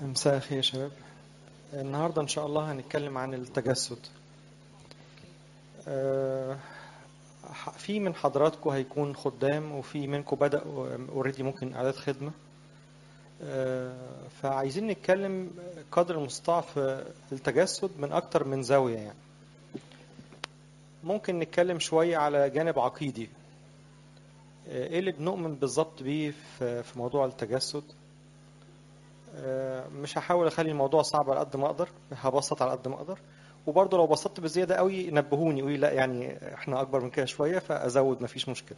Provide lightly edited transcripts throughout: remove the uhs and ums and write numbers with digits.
مساء الخير يا شباب. النهاردة إن شاء الله هنتكلم عن التجسد. آه، في من حضراتكم هيكون خدام، وفي منكم بدأ اوريدي ممكن إعداد خدمة. فعايزين نتكلم قدر المستطاع في التجسد من أكتر من زاوية. يعني ممكن نتكلم شوية على جانب عقيدي، إيه اللي بنؤمن بالظبط بيه في موضوع التجسد. مش هحاول اخلي الموضوع صعب على قد ما اقدر، هبسط على قد ما اقدر. وبرضه لو بسطت بزياده قوي نبهوني، قولي لا يعني احنا اكبر من كده شويه فازود، مفيش مشكله.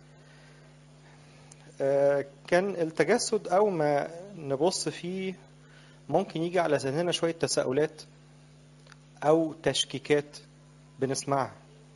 كان التجسد او ما نبص فيه ممكن يجي على ذهننا شويه تساؤلات او تشكيكات بنسمعها.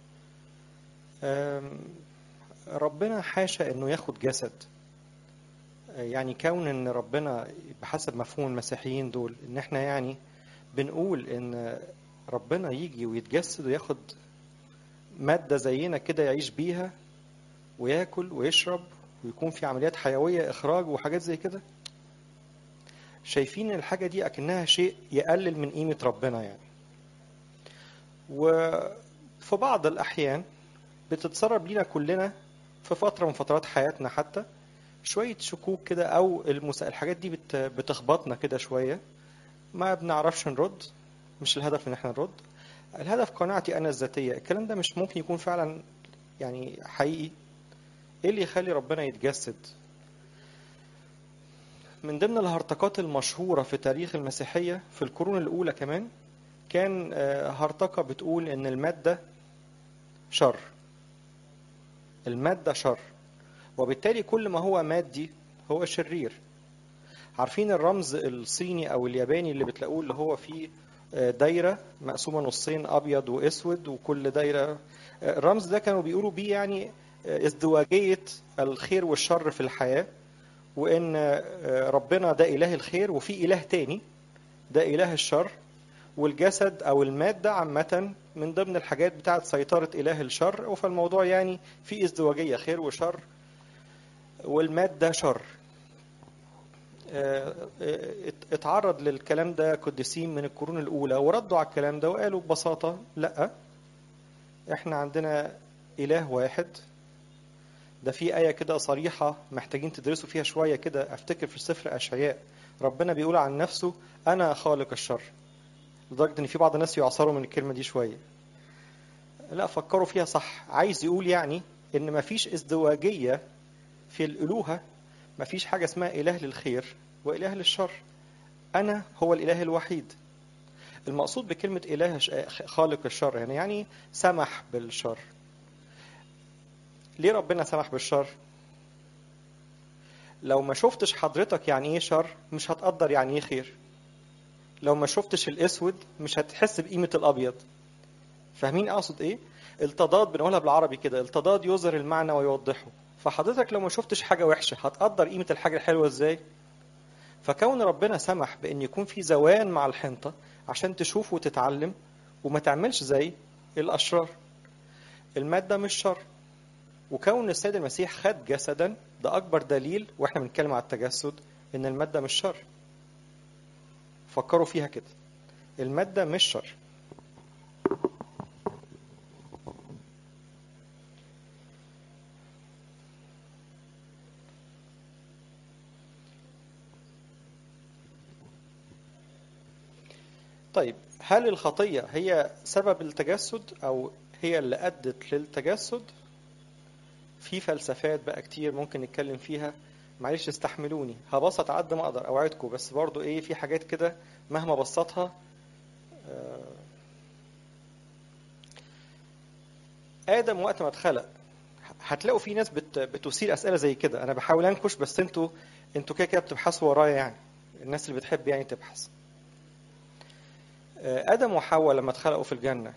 ربنا حاشا انه ياخد جسد. يعني كون ان ربنا بحسب مفهوم المسيحيين دول ان احنا يعني بنقول ان ربنا يجي ويتجسد وياخد مادة زينا كده يعيش بيها وياكل ويشرب ويكون في عمليات حيوية إخراج وحاجات زي كده، شايفين الحاجة دي أكنها شيء يقلل من قيمة ربنا يعني. وفي بعض الأحيان بتتسرب لينا كلنا في فترة من فترات حياتنا حتى شوية شكوك كده، أو الحاجات دي بتخبطنا كده شوية، ما بنعرفش نرد. مش الهدف إن احنا نرد، الهدف قناعتي أنا الذاتية. الكلام ده مش ممكن يكون فعلا يعني حقيقي. ايه اللي يخلي ربنا يتجسد؟ من ضمن الهرطقات المشهورة في تاريخ المسيحية في القرون الأولى كمان كان هرطقة بتقول إن المادة شر. المادة شر، وبالتالي كل ما هو مادي هو شرير. عارفين الرمز الصيني أو الياباني اللي بتلاقوه اللي هو فيه دايرة مقسومة نصين أبيض وأسود، وكل دايرة الرمز ده كانوا بيقولوا بيه يعني ازدواجية الخير والشر في الحياة، وإن ربنا ده إله الخير وفي إله تاني ده إله الشر، والجسد أو المادة عامة من ضمن الحاجات بتاعت سيطرة إله الشر. وفالموضوع يعني في ازدواجية خير وشر، والمادة شر. اتعرض للكلام ده قديسين من القرون الأولى وردوا على الكلام ده وقالوا ببساطة لأ، احنا عندنا إله واحد. ده في آية كده صريحة محتاجين تدرسوا فيها شوية كده، أفتكر في سفر أشعياء ربنا بيقول عن نفسه أنا خالق الشر، لدرجة إن في بعض الناس يعصروا من الكلمة دي شوية. لا، فكروا فيها صح. عايز يقول يعني إن مفيش ازدواجية في الألوهة، مفيش حاجة اسمها إله للخير وإله للشر. أنا هو الإله الوحيد. المقصود بكلمة إله خالق الشر يعني سمح بالشر. ليه ربنا سمح بالشر؟ لو ما شفتش حضرتك يعني ايه شر مش هتقدر يعني ايه خير. لو ما شفتش الاسود مش هتحس بقيمة الابيض. فاهمين اقصد ايه؟ التضاد بنقولها بالعربي كده، التضاد يظهر المعنى ويوضحه. فحضرتك لو ما شفتش حاجة وحشة هتقدر قيمة الحاجة الحلوة ازاي؟ فكون ربنا سمح بان يكون في زوان مع الحنطة عشان تشوف وتتعلم وما تعملش زي الاشرار. المادة مش شر، وكون السيد المسيح خد جسدا ده اكبر دليل، واحنا بنتكلم على التجسد، ان المادة مش شر. فكروا فيها كده، المادة مش شر. طيب، هل الخطية هي سبب التجسد أو هي اللي أدت للتجسد؟ في فلسفات بقى كتير ممكن نتكلم فيها. معلش استحملوني، هبسط على قد ما أقدر أوعدكم، بس برضو إيه، في حاجات كده مهما بسطها. آدم وقت ما اتخلق هتلاقوا في ناس بتثير أسئلة زي كده. أنا بحاول أنكش، بس انتوا كده كده بتبحثوا ورايا يعني، الناس اللي بتحب يعني تبحث. آدم وحواء لما اتخلقوا في الجنة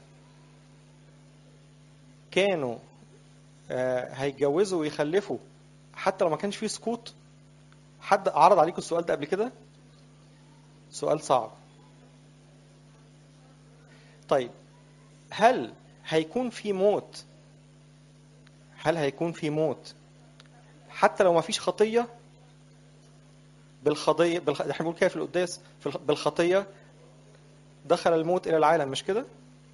كانوا هيتجوزوا ويخلفوا حتى لو ما كانش فيه سقوط؟ حد عرض عليكم السؤال ده قبل كده؟ سؤال صعب. طيب، هل هيكون في موت؟ هل هيكون في موت حتى لو ما فيش خطية؟ بالخطيه احنا بنقول كده في القداس، بالخطيه دخل الموت الى العالم، مش كده؟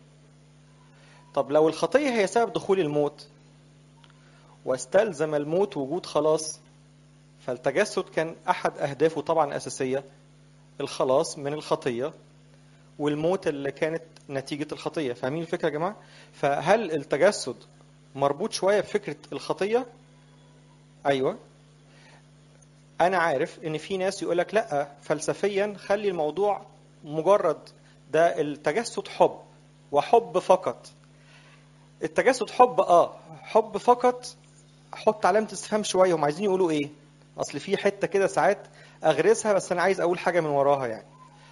طب لو الخطيه هي سبب دخول الموت واستلزم الموت وجود خلاص، فالتجسد كان احد اهدافه طبعا اساسيه الخلاص من الخطيه والموت اللي كانت نتيجه الخطيه. فاهمين الفكره يا جماعه؟ فهل التجسد مربوط شويه بفكره الخطيه؟ ايوه. انا عارف ان في ناس يقولك لا فلسفيا خلي الموضوع مجرد ده التجسد حب وحب فقط. التجسد حب، حب فقط. حط علامة استفهام شوية، هم عايزين يقولوا ايه؟ اصل في حتة كده ساعات اغرسها بس انا عايز اقول حاجة من وراها يعني.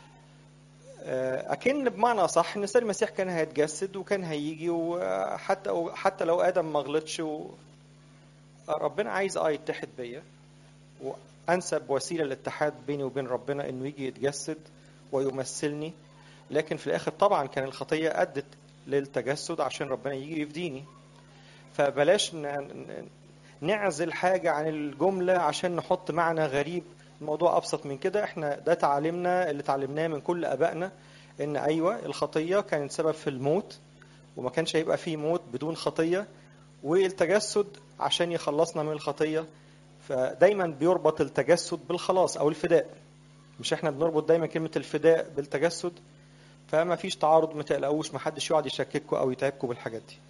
اكن بمعنى صح ان السيد المسيح كان هيتجسد وكان هيجي، وحتى لو ادم ما غلطش ربنا عايز يتحد بيا، وأنسب وسيلة للاتحاد بيني وبين ربنا إنه يجي يتجسد ويمثلني. لكن في الآخر طبعا كان الخطية أدت للتجسد عشان ربنا يجي يفديني. فبلاش نعزل حاجة عن الجملة عشان نحط معنى غريب. الموضوع أبسط من كده. احنا ده تعلمنا اللي تعلمناه من كل أبائنا، إن أيوة الخطية كانت سبب في الموت، وما كانش هيبقى فيه موت بدون خطية، والتجسد عشان يخلصنا من الخطية. فدايما بيربط التجسد بالخلاص او الفداء، مش احنا بنربط دايما كلمة الفداء بالتجسد؟ فما فيش تعارض، ما تقلقوش، ما حدش يقعد يشكككم او يتعبكم بالحاجات دي.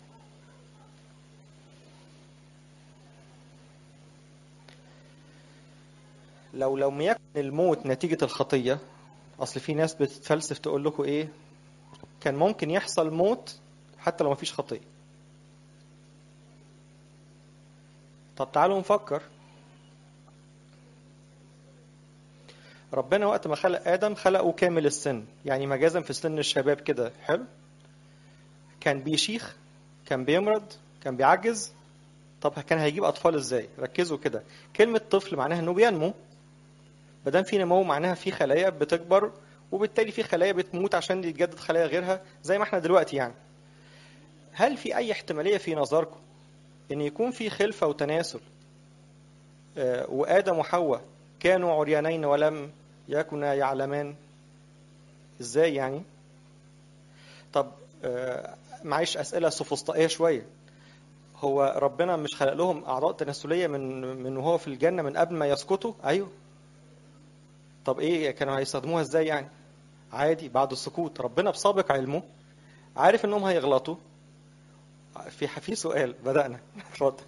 لو لم يكن الموت نتيجة الخطية، اصل في ناس بتتفلسف تقول لكم ايه، كان ممكن يحصل موت حتى لو ما فيش خطية. طب تعالوا نفكر. ربنا وقت ما خلق آدم خلقه كامل السن، يعني مجازا في سن الشباب كده، حلو. كان بيشيخ، كان بيمرض، كان بيعجز. طب كان هيجيب أطفال إزاي؟ ركزوا كده. كلمة طفل معناها إنه بينمو. مادام في نمو معناها في خلايا بتكبر، وبالتالي في خلايا بتموت عشان يتجدد خلايا غيرها زي ما احنا دلوقتي يعني. هل في أي احتمالية في نظركم إن يكون في خلفة وتناسل، وآدم وحواء كانوا عريانين ولم يكونا يعلمان؟ إزاي يعني؟ طب معيش أسئلة سوفسطائية شوية. هو ربنا مش خلق لهم أعضاء تناسلية من وهو في الجنة من قبل ما يسقطوا؟ أيوه. طب إيه كانوا هيستخدموها إزاي يعني؟ عادي بعد السقوط. ربنا بسابق علمه عارف إنهم هيغلطوا. في سؤال بدأنا. اتفضل.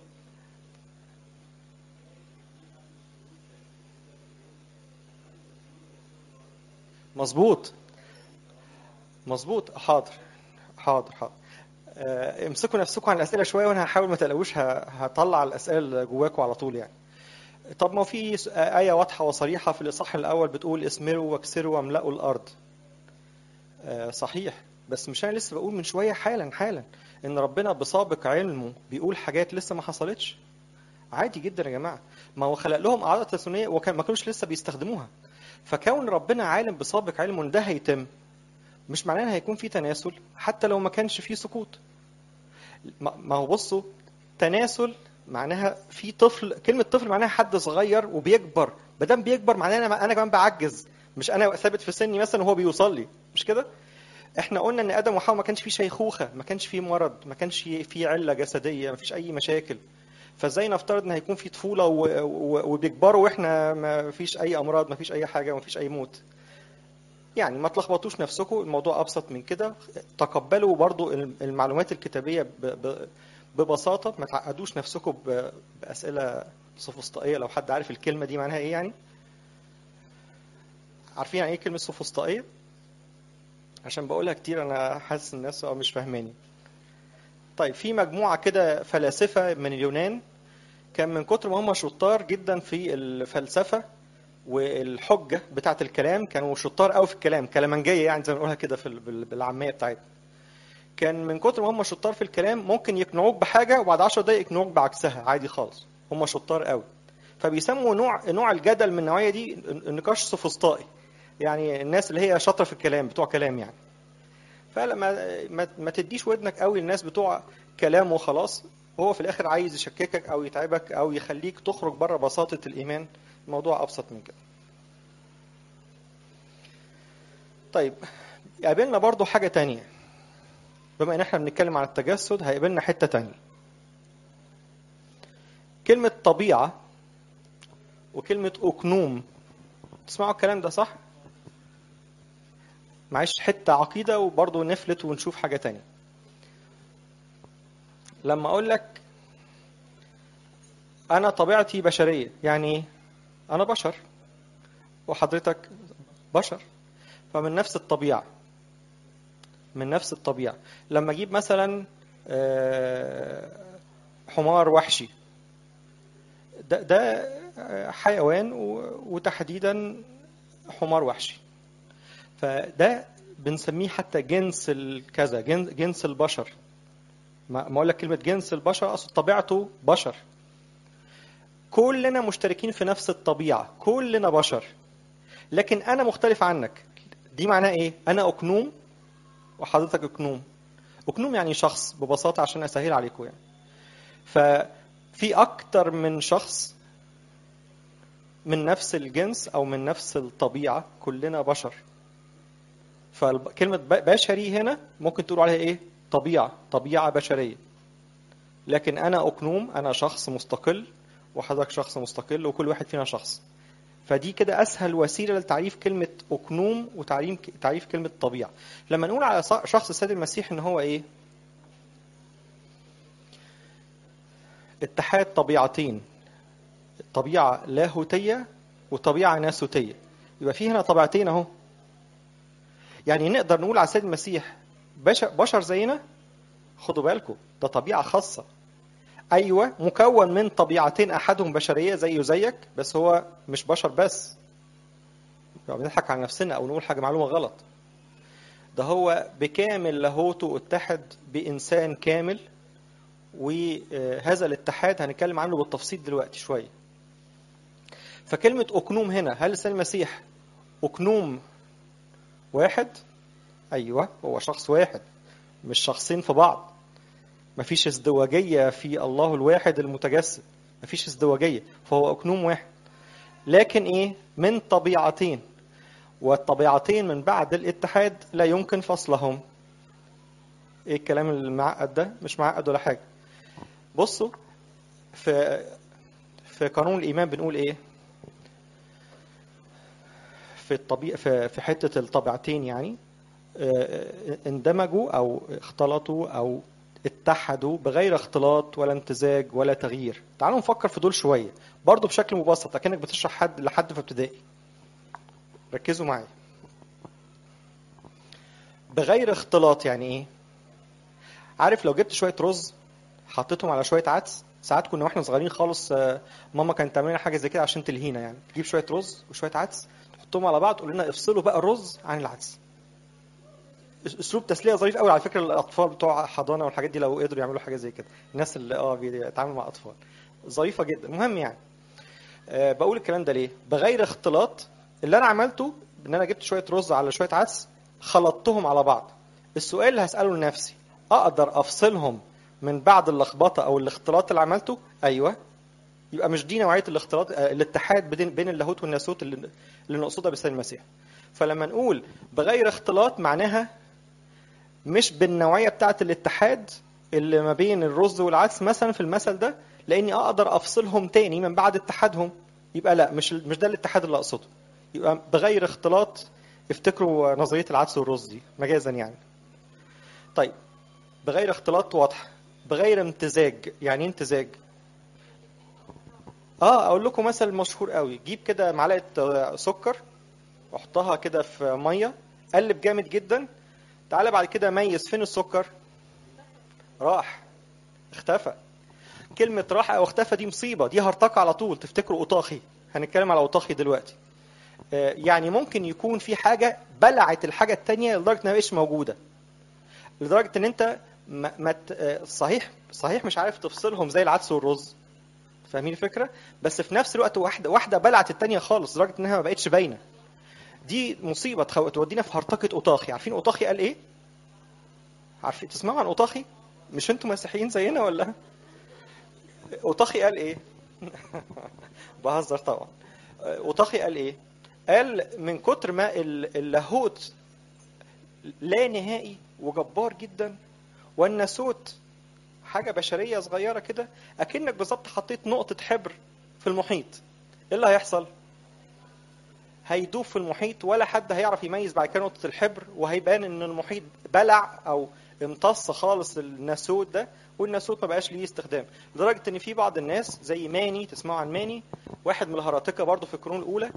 مظبوط مظبوط. حاضر حاضر حاضر. امسكوا نفسكم عن الأسئلة شوية، وأنا هحاول ما تقلقوش هطلع الأسئلة اللي جواكم على طول يعني. طب ما في آية واضحة وصريحة في الإصحاح الأول بتقول اسمروا واكسروا واملأوا الأرض. صحيح. بس مش أنا لسه بقول من شوية حالا إن ربنا بسابق علمه بيقول حاجات لسه ما حصلتش؟ عادي جدا يا جماعة. ما هو خلق لهم أعضاء تناسلية وكان ما كانوش لسه بيستخدموها. فكون ربنا عالم بسابق علمه إن ده هيتم، مش معناه إن هيكون في تناسل حتى لو ما كانش في سقوط. ما هو بصوا، تناسل معناها في طفل. كلمة طفل معناها حد صغير وبيكبر. ما دام بيكبر معناه أنا كمان بعجز، مش أنا ثابت في سني مثلا وهو بيوصل لي، مش كده؟ احنا قلنا ان ادم وحواء ما كانش فيه شيخوخه، ما كانش فيه مرض، ما كانش فيه عله جسديه، ما فيش اي مشاكل. فازاي نفترض ان هيكون في طفوله وبيكبروا واحنا ما فيش اي امراض، ما فيش اي حاجه، ما فيش اي موت؟ يعني ما تلخبطوش نفسكم، الموضوع ابسط من كده. تقبلوا برضو المعلومات الكتابيه ببساطه، ما تعقدوش نفسكم باسئله سوفسطائيه. لو حد عارف الكلمه دي معناها ايه يعني؟ عارفين يعني ايه كلمه سوفسطائيه؟ عشان بقولها كتير انا حاسس الناس مش فاهماني. طيب في مجموعة كده فلاسفة من اليونان، كان من كتر ما هم شطار جدا في الفلسفة والحجة بتاعة الكلام، كانوا شطار قوي في الكلام، كلامنجية يعني زي ما نقولها كده بالعامية بتاعتنا. كان من كتر ما هم شطار في الكلام ممكن يقنعوك بحاجة وبعد 10 دقايق يقنعوك بعكسها عادي خالص. هم شطار قوي. فبيسموا نوع الجدل من النوعية دي النقاش سوفسطائي، يعني الناس اللي هي شاطرة في الكلام بتوع كلام يعني. فلما ما تديش ودنك قوي للناس بتوع كلام وخلاص، هو في الاخر عايز يشككك او يتعبك او يخليك تخرج بره بساطة الايمان. الموضوع ابسط من كده. طيب يقابلنا برضو حاجة تانية، بما ان احنا بنتكلم عن التجسد هيقابلنا حتة تانية. كلمة طبيعة وكلمة أكنوم، تسمعوا الكلام ده صح؟ معيش حتة عقيدة وبرضو نفلت ونشوف حاجة تانية. لما أقول لك أنا طبيعتي بشرية، يعني إيه؟ أنا بشر وحضرتك بشر، فمن نفس الطبيعة، من نفس الطبيعة. لما أجيب مثلا حمار وحشي، ده حيوان وتحديدا حمار وحشي، فده بنسميه حتى جنس الكذا، جنس البشر. ما اقول لك كلمه جنس البشر اقصد طبيعته بشر. كلنا مشتركين في نفس الطبيعه، كلنا بشر، لكن انا مختلف عنك. دي معناه ايه؟ انا اكنوم وحضرتك اكنوم. اكنوم يعني شخص ببساطه عشان اسهل عليكم يعني. ففي اكتر من شخص من نفس الجنس او من نفس الطبيعه، كلنا بشر. فكلمه بشري هنا ممكن تقولوا عليها ايه؟ طبيعه بشريه. لكن انا اكنوم، انا شخص مستقل وحضرتك شخص مستقل وكل واحد فينا شخص. فدي كده اسهل وسيله لتعريف كلمه اكنوم وتعريف كلمه طبيعه. لما نقول على شخص السيد المسيح ان هو ايه؟ اتحاد طبيعتين، طبيعه لاهوتيه وطبيعه ناسوتيه. يبقى في هنا طبيعتين اهو. يعني نقدر نقول على السيد المسيح بشر زينا. خدوا بالكم ده طبيعه خاصه. ايوه مكون من طبيعتين، احدهم بشريه زيه زيك، بس هو مش بشر بس. بنضحك على نفسنا او نقول حاجه معلومه غلط. ده هو بكامل لاهوته اتحد بانسان كامل، وهذا الاتحاد هنتكلم عنه بالتفصيل دلوقتي شويه. فكلمه اكنوم هنا، هل السيد المسيح اكنوم واحد؟ ايوه هو شخص واحد، مش شخصين في بعض. مفيش ازدواجيه في الله الواحد المتجسد، مفيش ازدواجيه، فهو اكنوم واحد. لكن ايه؟ من طبيعتين، والطبيعتين من بعد الاتحاد لا يمكن فصلهم. ايه الكلام المعقد ده؟ مش معقد ولا حاجه. بصوا في قانون الايمان بنقول ايه؟ في حته الطبيعتين يعني اندمجوا او اختلطوا او اتحدوا بغير اختلاط ولا امتزاج ولا تغيير. تعالوا نفكر في دول شويه برضو بشكل مبسط، كأنك بتشرح لحد في ابتدائي. ركزوا معايا. بغير اختلاط يعني ايه؟ عارف لو جبت شويه رز حطيتهم على شويه عدس، ساعات كنا واحنا صغيرين خالص ماما كانت تعمل لنا حاجه زي كده عشان تلهينا، يعني تجيب شويه رز وشويه عدس تحطهم على بعض تقول لنا افصلوا بقى الرز عن العدس. اسلوب تسليه ظريف قوي على فكره. الاطفال بتوع حضانه والحاجات دي لو قدروا يعملوا حاجه زي كده، الناس اللي بيتعاملوا مع اطفال، ظريفه جدا. المهم يعني بقول الكلام ده ليه؟ بغير اختلاط اللي انا عملته ان انا جبت شويه رز على شويه عدس خلطتهم على بعض. السؤال اللي هساله لنفسي، اقدر افصلهم من بعد اللخبطه او الاختلاط اللي عملته؟ ايوه. يبقى مش دي نوعيه الاختلاط الاتحاد بين اللاهوت والناسوت اللي نقصدها بالسيد المسيح. فلما نقول بغير اختلاط معناها مش بالنوعيه بتاعه الاتحاد اللي ما بين الرز والعدس مثلا في المثل ده، لاني اقدر افصلهم تاني من بعد اتحادهم. يبقى لا، مش ده الاتحاد اللي اقصده. يبقى بغير اختلاط، افتكروا نظريه العدس والرز دي مجازا يعني. طيب بغير اختلاط واضح. بغير امتزاج يعني امتزاج. اقول لكم مثل مشهور قوي. جيب كده معلقه سكر وحطها كده في ميه، قلب جامد جدا، تعالى بعد كده ميز فين السكر. راح، اختفى. كلمه راح او اختفى دي مصيبه، دي هرتقى على طول. تفتكروا اوطاخي؟ هنتكلم على اوطاخي دلوقتي. يعني ممكن يكون في حاجه بلعت الحاجه التانية لدرجه انها مش موجوده، لدرجه ان انت صحيح مش عارف تفصلهم زي العدس والرز. فاهمين الفكره؟ بس في نفس الوقت واحده بلعت التانية خالص لدرجه انها ما بقتش باينه. دي مصيبه تودينا في هرطقه اوطاخي. عارفين اوطاخي قال ايه؟ عارفين تسمعوا عن اوطاخي؟ مش انتوا مسيحيين زينا ولا؟ اوطاخي قال ايه؟ بهزر طبعا. اوطاخي قال ايه؟ قال من كتر ما اللاهوت لا نهائي وجبار جدا، والناسوت حاجه بشريه صغيره كده، اكنك بالظبط حطيت نقطه حبر في المحيط. ايه اللي هيحصل؟ هيدوب في المحيط، ولا حد هيعرف يميز بعد كده نقطه الحبر، وهيبان ان المحيط بلع او امتص خالص الناسوت ده، والناسوت ما بقاش ليه استخدام. لدرجه ان في بعض الناس زي ماني، تسمعوا عن ماني، واحد من الهراطقه برضه في القرون الاولى،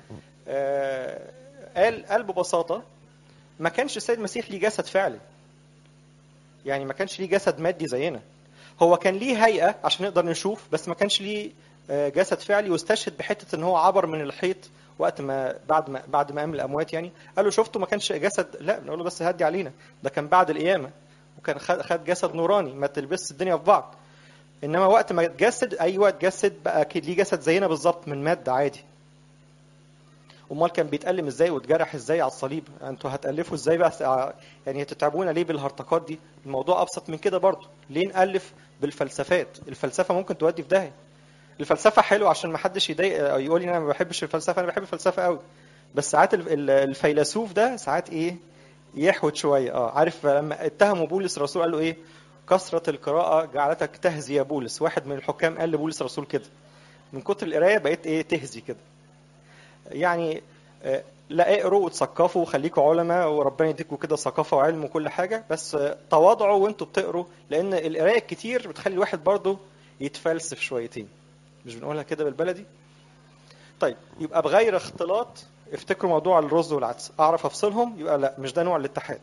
قال ببساطه ما كانش السيد المسيح ليه جسد فعلي، يعني ما كانش ليه جسد مادي زينا، هو كان ليه هيئه عشان نقدر نشوف، بس ما كانش ليه جسد فعلي. واستشهد بحته ان هو عبر من الحيط وقت ما بعد ما قام الاموات. يعني قال له شفته ما كانش جسد، لا بنقول له بس هدي علينا، ده كان بعد القيامه، وكان خد جسد نوراني، ما تلبس الدنيا في بعض. انما وقت ما اتجسد، ايوه اتجسد بقى اكيد ليه جسد زينا بالظبط من ماده عادي. امال كان بيتألم ازاي واتجرح ازاي على الصليب؟ انتوا هتألفوا ازاي بقى؟ يعني هتتعبونا ليه بالهرطقات دي؟ الموضوع ابسط من كده برضه. ليه نألف بالفلسفات؟ الفلسفه ممكن تودي في داهيه. الفلسفه حلو عشان ما حدش يضايق او يقول لي انا ما بحبش الفلسفه، انا بحب الفلسفه قوي. بس ساعات الفيلسوف ده ساعات ايه، يحوت شويه. عارف لما اتهموا بولس الرسول قال له ايه؟ كثرة القراءة جعلتك تهزي يا بولس. واحد من الحكام قال لبولس الرسول كده، من كتر القراية بقيت ايه، تهزي كده. يعني لا، اقروا وتثقفوا وخليكوا علماء، وربنا يديكوا كده ثقافة وعلم وكل حاجة، بس تواضعوا وانتوا بتقروا، لان القراية الكتير بتخلي الواحد برضه يتفلسف شويتين. مش بنقولها كده بالبلدي؟ طيب، يبقى بغير اختلاط. افتكروا موضوع الرز والعدس، اعرف افصلهم، يبقى لا، مش ده نوع الاتحاد.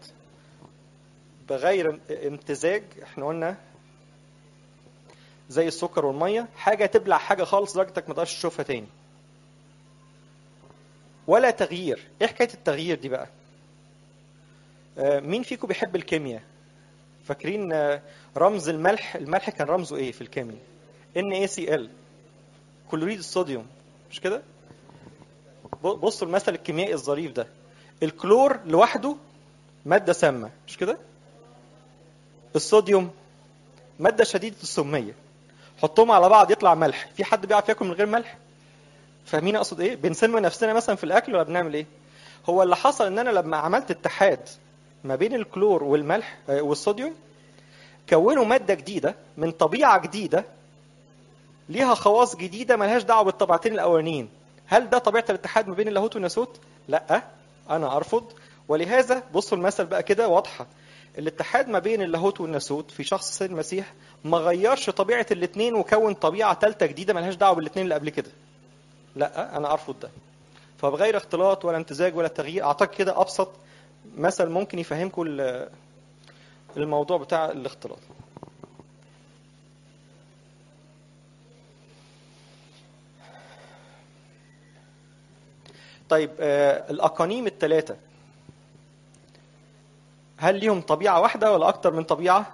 بغير امتزاج، احنا قلنا زي السكر والميه، حاجه تبلع حاجه خالص لدرجه انك ما تقدرش تشوفها تاني. ولا تغيير. ايه حكايه التغيير دي بقى؟ مين فيكم بيحب الكيمياء؟ فاكرين رمز الملح؟ الملح كان رمزه ايه في الكيمياء؟ NaCl، كلوريد الصوديوم، مش كده؟ بصوا المثل الكيميائي الظريف ده. الكلور لوحده ماده سامه، مش كده؟ الصوديوم ماده شديده السميه، حطهم على بعض يطلع ملح. في حد بيعرف ياكل من غير ملح؟ فاهمين اقصد ايه؟ بنسمي نفسنا مثلا في الاكل ولا بنعمل ايه؟ هو اللي حصل ان انا لما عملت اتحاد ما بين الكلور والملح والصوديوم، كونوا ماده جديده من طبيعه جديده ليها خواص جديده ملهاش دعوه بالطبيعتين الاولانيين. هل ده طبيعه الاتحاد ما بين اللاهوت والناسوت؟ لا، انا ارفض. ولهذا بصوا المثل بقى كده واضحه. الاتحاد ما بين اللاهوت والناسوت في شخص السيد المسيح ما غيرش طبيعه الاثنين وكون طبيعه ثالثه جديده ملهاش دعوه بالاثنين اللي قبل كده. لا، انا ارفض ده. فبغير اختلاط ولا امتزاج ولا تغيير. اعتقد كده ابسط مثل ممكن يفهمكم الموضوع بتاع الاختلاط. طيب، الاقانيم الثلاثه هل ليهم طبيعه واحده ولا اكتر من طبيعه؟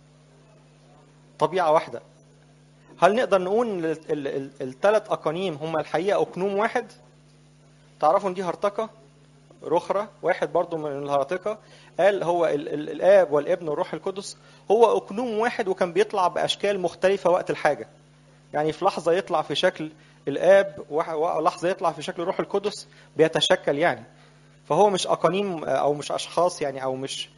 طبيعه واحده. هل نقدر نقول الثلاث اقانيم هم الحقيقه اقنوم واحد؟ تعرفوا ان دي هرطقه. رخرة واحد برضو من الهرطقة قال هو الآب والابن والروح القدس هو أقنوم واحد، وكان بيطلع بأشكال مختلفة وقت الحاجة. يعني في لحظة يطلع في شكل الآب، ولحظة يطلع في شكل الروح القدس، بيتشكل يعني. فهو مش أقانيم أو مش أشخاص يعني، أو مش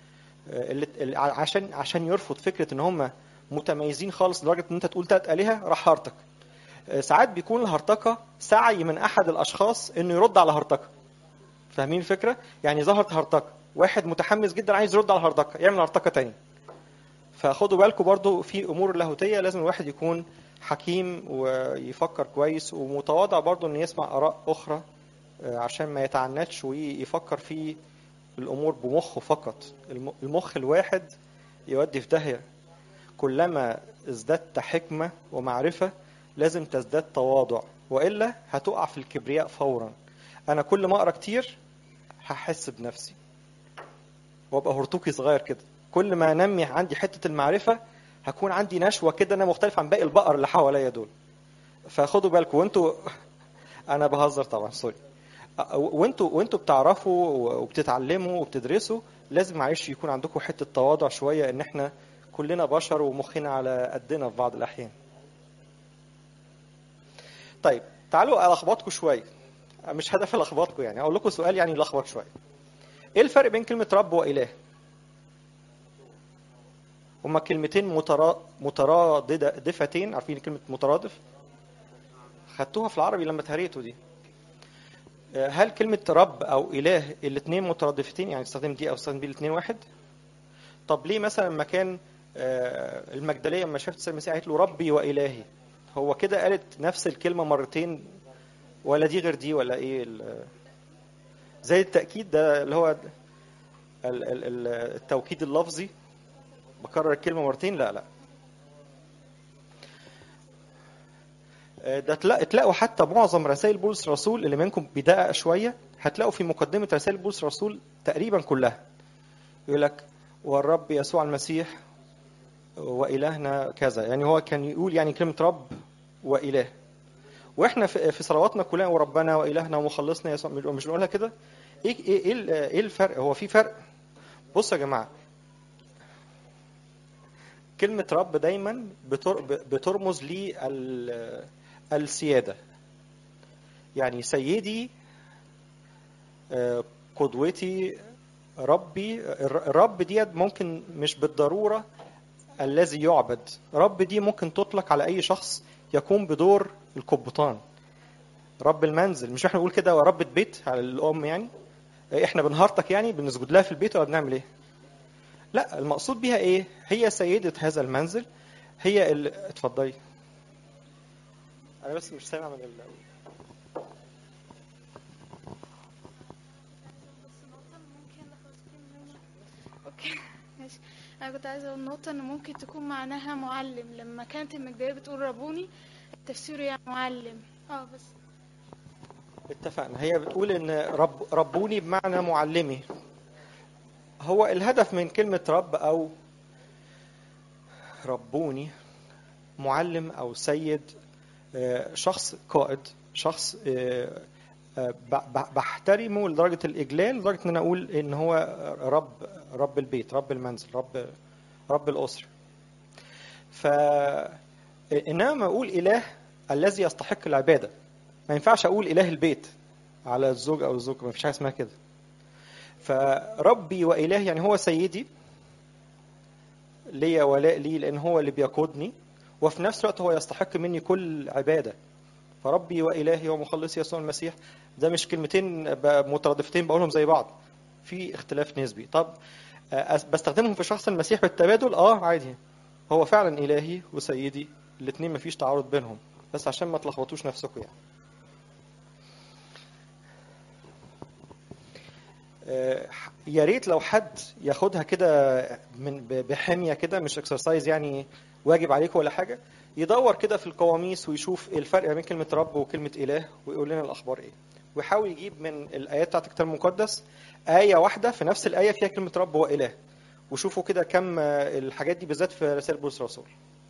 عشان يرفض فكرة إن هم متميزين خالص لدرجة إن أنت تقول تلات آلهة، راح هرطق. ساعات بيكون الهرطقة سعي من أحد الأشخاص إنه يرد على هرطقة. فاهمين الفكره؟ يعني ظهرت هرطقه، واحد متحمس جدا عايز يرد على الهرطقه، يعمل هرطقه تاني. فخدوا بالكم برضو في امور اللاهوتيه لازم الواحد يكون حكيم ويفكر كويس ومتواضع برضو ان يسمع اراء اخرى، عشان ما يتعنتش ويفكر في الامور بمخه فقط. المخ الواحد يودي في داهيه. كلما ازددت حكمه ومعرفه لازم تزداد تواضع، والا هتقع في الكبرياء فورا. انا كل ما اقرا كتير هحس بنفسي وابقى هرطوكي صغير كده. كل ما انمي عندي حته المعرفه هكون عندي نشوه كده، انا مختلف عن باقي البقر اللي حواليا دول. فخدوا بالكم وانتوا انا بهزر طبعا، سوري. وانتوا بتعرفوا وبتتعلموا وبتدرسوا، لازم معلش يكون عندكم حته تواضع شويه، ان احنا كلنا بشر ومخنا على قدنا في بعض الاحيان. طيب، تعالوا الخبطكم شويه. مش هدف الخبطكم، يعني اقول لكم سؤال يعني يلخبط شويه. ايه الفرق بين كلمه رب واله؟ هما كلمتين مترادفتين. عارفين كلمة مترادف؟ خدتوها في العربي لما تهريتوا دي. هل كلمة رب أو إله الاثنين مترادفتين، يعني استخدم دي أو استخدم دي الاثنين واحد؟ طب ليه مثلا لما كان المجدلية لما شافت السيد المسيح قالت له ربي وإلهي، هو كده قالت نفس الكلمة مرتين ولا دي غير دي ولا إيه؟ زي التأكيد ده اللي هو التوكيد اللفظي، بكرر الكلمة مرتين. لا لا، ده تلاقوا حتى معظم رسائل بولس الرسول اللي منكم بيدقق شوية هتلاقوا في مقدمة رسائل بولس الرسول تقريبا كلها يقول لك والرب يسوع المسيح وإلهنا كذا. يعني هو كان يقول يعني كلمة رب وإله، واحنا في صلواتنا كلها وربنا وإلهنا ومخلصنا يسوع، مش بنقولها كده؟ ايه الفرق؟ هو في فرق. بصوا يا جماعة، كلمة رب دايما بترمز للسيادة، يعني سيدي، قدوتي، ربي. الرب دي ممكن مش بالضرورة الذي يعبد، رب دي ممكن تطلق على أي شخص يقوم بدور القبطان، رب المنزل. مش احنا نقول كده وربة بيت على الأم؟ يعني احنا بنهارتك، يعني بنسجد لها في البيت ولا بنعمل ايه؟ لا، المقصود بيها ايه؟ هي سيدة هذا المنزل، هي اتفضلي. انا بس مش سامع من اوكي ماشي. انا كنت عايزه اقول نقطه ان ممكن تكون معناها معلم، لما كانت المجديه بتقول ربوني التفسير يعني معلم. بس اتفقنا. هي بتقول ان ربوني بمعنى معلمي. هو الهدف من كلمة رب او ربوني، معلم او سيد، شخص قائد، شخص بحترمه لدرجة الإجلال، لدرجة ان انا اقول ان هو رب البيت، رب المنزل، رب الأسرة. إنما أقول إله الذي يستحق العبادة، ما ينفعش أقول إله البيت على الزوج أو الزوجة، ما فيش حاجة اسمها كده. فربي وإله يعني هو سيدي، ليا ولاء لي لأن هو اللي بيقودني، وفي نفس الوقت هو يستحق مني كل عبادة. فربي وإلهي ومخلصي يسوع المسيح، ده مش كلمتين مترادفتين بقولهم زي بعض، في اختلاف نسبي. طب بستخدمهم في شخص المسيح بالتبادل؟ عادي، هو فعلا إلهي وسيدي، الاثنين مفيش تعارض بينهم، بس عشان ما تلخبطوش نفسكم يعني. يا ريت لو حد ياخدها كده من بحمية كده، مش اكسرسايز يعني واجب عليكم ولا حاجة، يدور كده في القواميس ويشوف الفرق بين كلمة رب وكلمة إله ويقول لنا الأخبار إيه، ويحاول يجيب من الآيات بتاعت الكتاب المقدس آية واحدة في نفس الآية فيها كلمة رب وإله، وشوفوا كده كم الحاجات دي بالذات في رسائل بولس الرسول.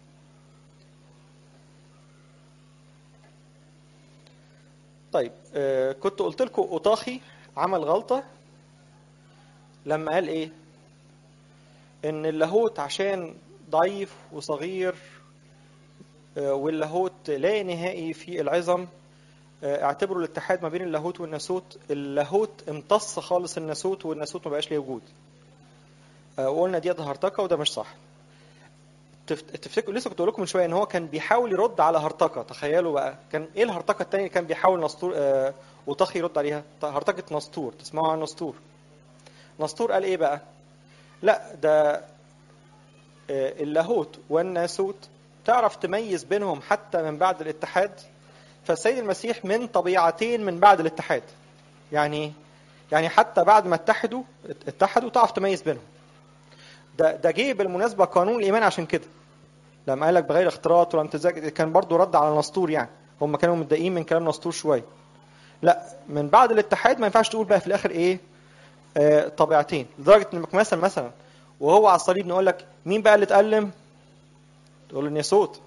طيب، كنت قلت لكم أوطاخي عمل غلطة لما قال إيه؟ إن اللاهوت عشان ضعيف وصغير، واللاهوت لا نهائي في العظم، اعتبروا الاتحاد ما بين اللاهوت والناسوت، اللاهوت امتص خالص الناسوت والناسوت ما بقاش ليه وجود. وقلنا دي هرطقة وده مش صح. تفتكروا لسه كنت اقول لكم من شويه ان هو كان بيحاول يرد على هرطقة. تخيلوا بقى كان ايه الهرطقة الثانيه اللي كان بيحاول نسطور وطخي يرد عليها؟ هرطقة نسطور. تسمعوا عن نسطور؟ نسطور قال ايه بقى؟ لا، ده اللاهوت والناسوت تعرف تميز بينهم حتى من بعد الاتحاد. فالسيد المسيح من طبيعتين من بعد الاتحاد، يعني حتى بعد ما اتحدوا تعرف تميز بينهم. ده جه بالمناسبة قانون الإيمان عشان كده، لما قال لك بغير اختلاط ولا امتزاج، كان برضو رد على نسطور. يعني هم كانوا متضايقين من كلام نسطور شوية. لا، من بعد الاتحاد ما ينفعش تقول بقى في الآخر إيه؟ طبيعتين. لدرجة إنك مثلا وهو على الصليب نقول لك مين بقى اللي اتألم؟ تقول الناسوت.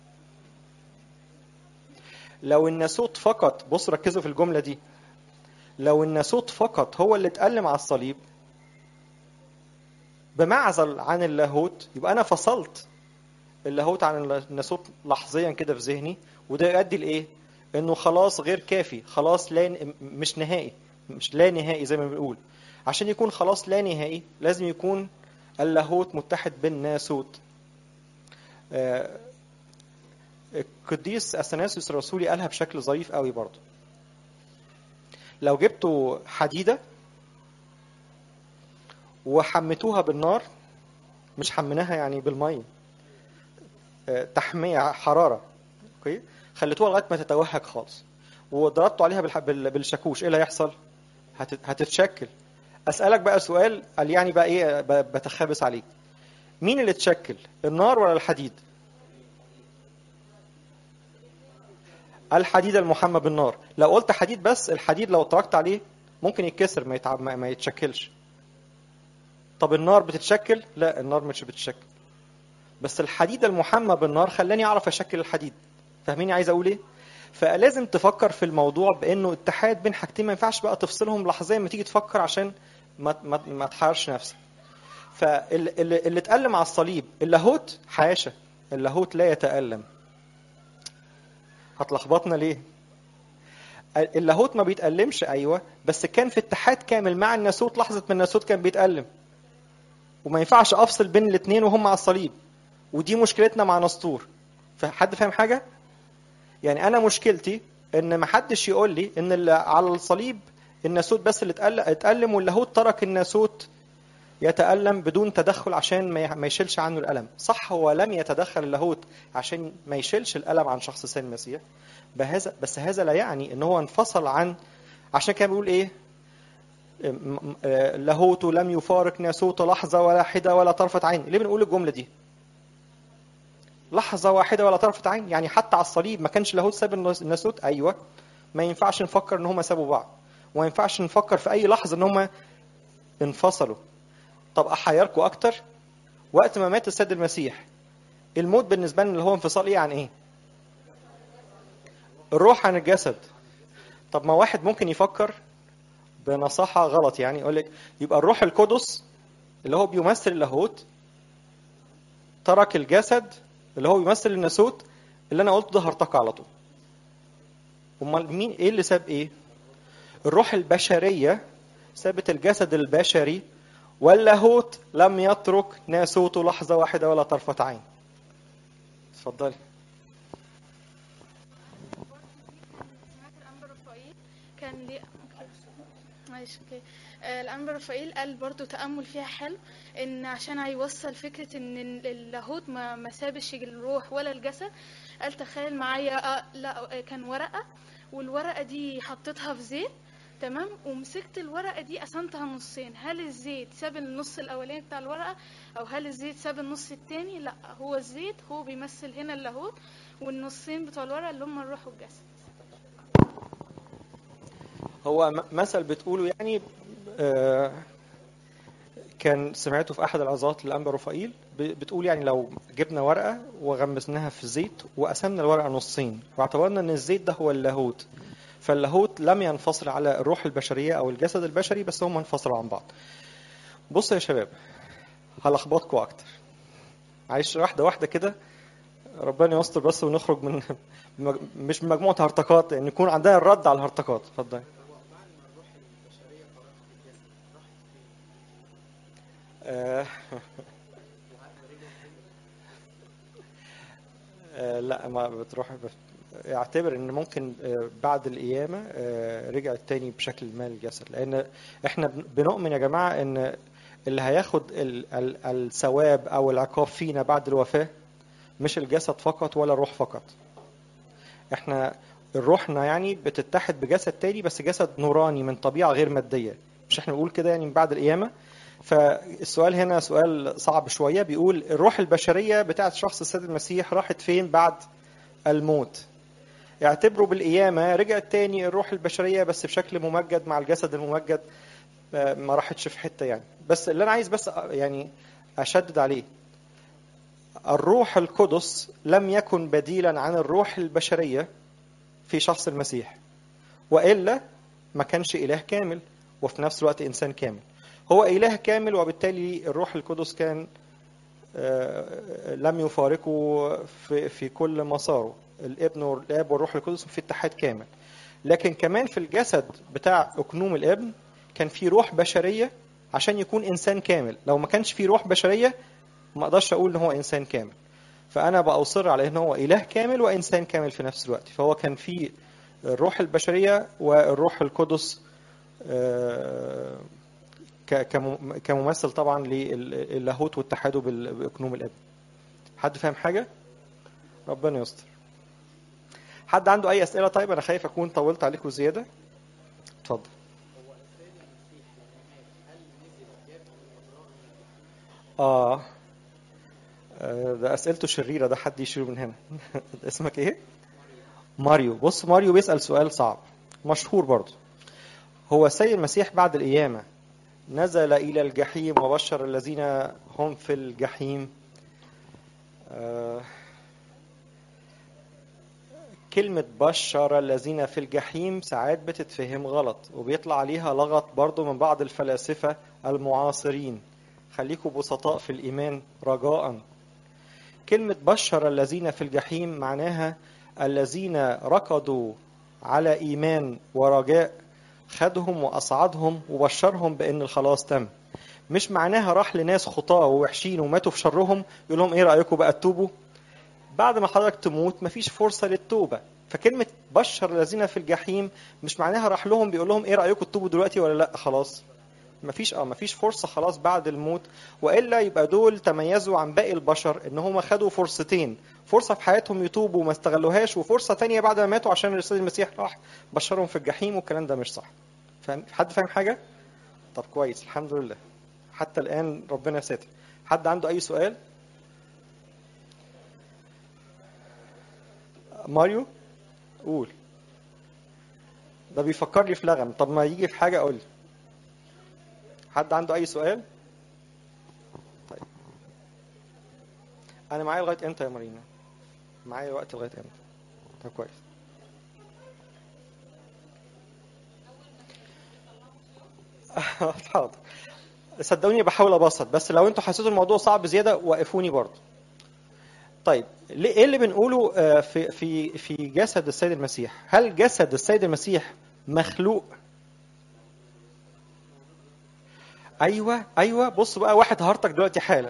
لو الناسوت فقط، بص ركزوا في الجملة دي، لو الناسوت فقط هو اللي اتألم على الصليب بمعزل عن اللاهوت، يبقى أنا فصلت اللاهوت عن الناسوت لحظيا كده في ذهني، وده يؤدي لإيه؟ إنه خلاص غير كافي، خلاص مش نهائي، مش لا نهائي زي ما بنقول. عشان يكون خلاص لا نهائي لازم يكون اللاهوت متحد بالناسوت. القديس اثناسيوس الرسولي قالها بشكل ظريف قوي برضه. لو جبتوا حديده وحميتوها بالنار، مش حميناها يعني بالميه، تحميه حراره، اوكي، خليتوها لغايه ما تتوهج خالص، وضربتوا عليها بالشاكوش، ايه اللي هيحصل؟ هتتشكل. اسالك بقى سؤال، قال يعني بقى ايه، بتخابس عليك، مين اللي اتشكل، النار ولا الحديد؟ الحديد المحمى بالنار. لو قلت حديد بس، الحديد لو اتركت عليه ممكن يتكسر، ما يتشكلش. طب النار بتتشكل؟ لا، النار مش بتتشكل. بس الحديد المحمى بالنار خلاني اعرف اشكل الحديد. فاهميني عايز اقول ايه؟ فلازم تفكر في الموضوع بانه اتحاد بين حاجتين، ما ينفعش بقى تفصلهم لحظيا ما تيجي تفكر، عشان ما تحيرش نفسك. فاللي اتألم على الصليب اللاهوت، حاشا، اللاهوت لا يتألم. هتلخبطنا ليه؟ اللاهوت ما بيتألمش، ايوه، بس كان في اتحاد كامل مع الناسوت لحظه ما الناسوت كان بيتألم، وما ينفعش افصل بين الاثنين وهم على الصليب. ودي مشكلتنا مع نسطور. فحد فاهم حاجه؟ يعني انا مشكلتي ان ما حدش يقول لي ان اللي على الصليب الناسوت بس اللي اتألم، واللاهوت ترك الناسوت يتألم بدون تدخل عشان ما يشيلش عنه الألم. صح، هو لم يتدخل اللاهوت عشان ما يشيلش الألم عن شخص سيد المسيح، بس هذا لا يعني ان هو انفصل عن. عشان كده بيقول ايه؟ لاهوت لم يفارق ناسوت لحظة واحدة ولا طرفة عين. ليه بنقول الجملة دي؟ لحظة واحدة ولا طرفة عين، يعني حتى على الصليب ما كانش لاهوت ساب الناسوت، ايوه. ما ينفعش نفكر ان هم سابوا بعض، وما ينفعش نفكر في اي لحظة ان هم انفصلوا. طب احيركم اكتر، وقت ما مات السيد المسيح، الموت بالنسبة لنا اللي هو انفصال ايه عن ايه؟ الروح عن الجسد. طب ما واحد ممكن يفكر بنصاحة غلط، يعني يقول لك يبقى الروح القدس اللي هو بيمثل اللاهوت ترك الجسد اللي هو بيمثل الناسوت، اللي انا قلته ده هرتقى على طول. امال مين، ايه اللي ساب ايه؟ الروح البشرية سابت الجسد البشري، واللاهوت لم يترك ناسوته لحظة واحدة ولا طرفة عين. اتفضلي. كان ليه ماشي اوكي. الأنبا رفائيل قال برضو تأمل فيها حلو، ان عشان هيوصل فكرة ان اللاهوت ما سابش الروح ولا الجسد. قال تخيل معايا لا كان ورقة، والورقة دي حطيتها في زيت، تمام، ومسكت الورقة دي قسمتها نصين. هل الزيت ساب النص الأولاني بتاع الورقة، أو هل الزيت ساب النص التاني؟ لا، هو الزيت هو بيمثل هنا اللاهوت، والنصين بتوع الورقة اللي هم الروح والجسد. هو مثل بتقوله يعني، كان سمعته في احد العظات للانبا رفائيل، بتقول يعني لو جبنا ورقه وغمسناها في الزيت وقسمنا الورقه نصين واعتبرنا ان الزيت ده هو اللاهوت، فاللاهوت لم ينفصل على الروح البشريه او الجسد البشري، بس هم انفصلوا عن بعض. بصوا يا شباب، هلخبطكم اكتر، عايش واحده واحده كده، ربنا يستر بس ونخرج من مش من مجموعه هرطقات، يعني يكون عندنا الرد على الهرطقات. اتفضل. لا، ما بتروح. اعتبر ان ممكن بعد القيامة رجعت تاني بشكل ما للجسد، لان احنا بنؤمن يا جماعة ان اللي هياخد الثواب او العقاب فينا بعد الوفاة مش الجسد فقط ولا الروح فقط. احنا روحنا يعني بتتحد بجسد تاني، بس جسد نوراني من طبيعة غير مادية. مش احنا بنقول كده يعني من بعد القيامة؟ فالسؤال هنا سؤال صعب شوية، بيقول الروح البشرية بتاعت شخص السيد المسيح راحت فين بعد الموت؟ يعتبروا بالقيامة رجعت تاني الروح البشرية بس بشكل ممجد مع الجسد الممجد، ما راحتش في حتة يعني. بس اللي أنا عايز بس يعني أشدد عليه، الروح القدس لم يكن بديلا عن الروح البشرية في شخص المسيح، وإلا ما كانش إله كامل وفي نفس الوقت إنسان كامل. هو إله كامل، وبالتالي الروح القدس كان لم يفارقه في كل مساره. الابن والاب والروح القدس في اتحاد كامل، لكن كمان في الجسد بتاع أكنوم الابن كان في روح بشرية عشان يكون انسان كامل. لو ما كانش فيه روح بشريه ما اقدرش اقول ان هو انسان كامل. فانا باصر على ان هو اله كامل وانسان كامل في نفس الوقت. فهو كان فيه الروح البشريه والروح القدس كممثل طبعا للاهوت واتحاده باقنوم الاب. حد فاهم حاجه؟ ربنا يستر. حد عنده اي اسئله؟ طيب انا خايف اكون طولت عليكم زياده. اتفضل. اه ده اسئلته شريره، ده حد يشيله من هنا. اسمك ايه؟ ماريو. بص ماريو بيسال سؤال صعب مشهور برضه. هو السيد المسيح بعد القيامه نزل الى الجحيم وبشر الذين هم في الجحيم؟ كلمة بشر الذين في الجحيم ساعات بتتفهم غلط وبيطلع عليها لغط برضو من بعض الفلاسفة المعاصرين. خليكم بسطاء في الإيمان رجاء. كلمة بشر الذين في الجحيم معناها الذين ركضوا على إيمان ورجاء، خدهم وأصعدهم وبشرهم بأن الخلاص تم. مش معناها راح لناس خطاة ووحشين وماتوا في شرهم يقول لهم ايه رأيكم بقى تتوبوا؟ بعد ما حضرتك تموت مفيش فرصة للتوبة. فكلمة بشر الذين في الجحيم مش معناها راح لهم بيقول لهم ايه رأيكم تتوبوا دلوقتي ولا لا خلاص. مفيش فرصة خلاص بعد الموت. وإلا يبقى دول تميزوا عن باقي البشر ان هم خدوا فرصتين، فرصة في حياتهم يتوبوا وما استغلوهاش، وفرصة تانية بعد ما ماتوا عشان السيد المسيح راح بشرهم في الجحيم، والكلام ده مش صح. حد فاهم حاجة؟ طب كويس الحمد لله. حتى الآن ربنا ساتر. حد عنده أي سؤال؟ ماريو قول. ده بيفكر لي في لغم. طب ما يجي في حاجة أقول. حد عنده أي سؤال؟ طيب أنا معايا لغاية إمتى يا مارينا؟ معايا وقت لغاية إمتى؟ طب كويس. حاضر. صدقوني بحاول أبسط، بس لو أنتوا حسيتوا الموضوع صعب زيادة وقفوني برضه. طيب إيه اللي بنقوله في جسد السيد المسيح؟ هل جسد السيد المسيح مخلوق؟ أيوه. بص بقى، واحد هارتك دلوقتي حالا.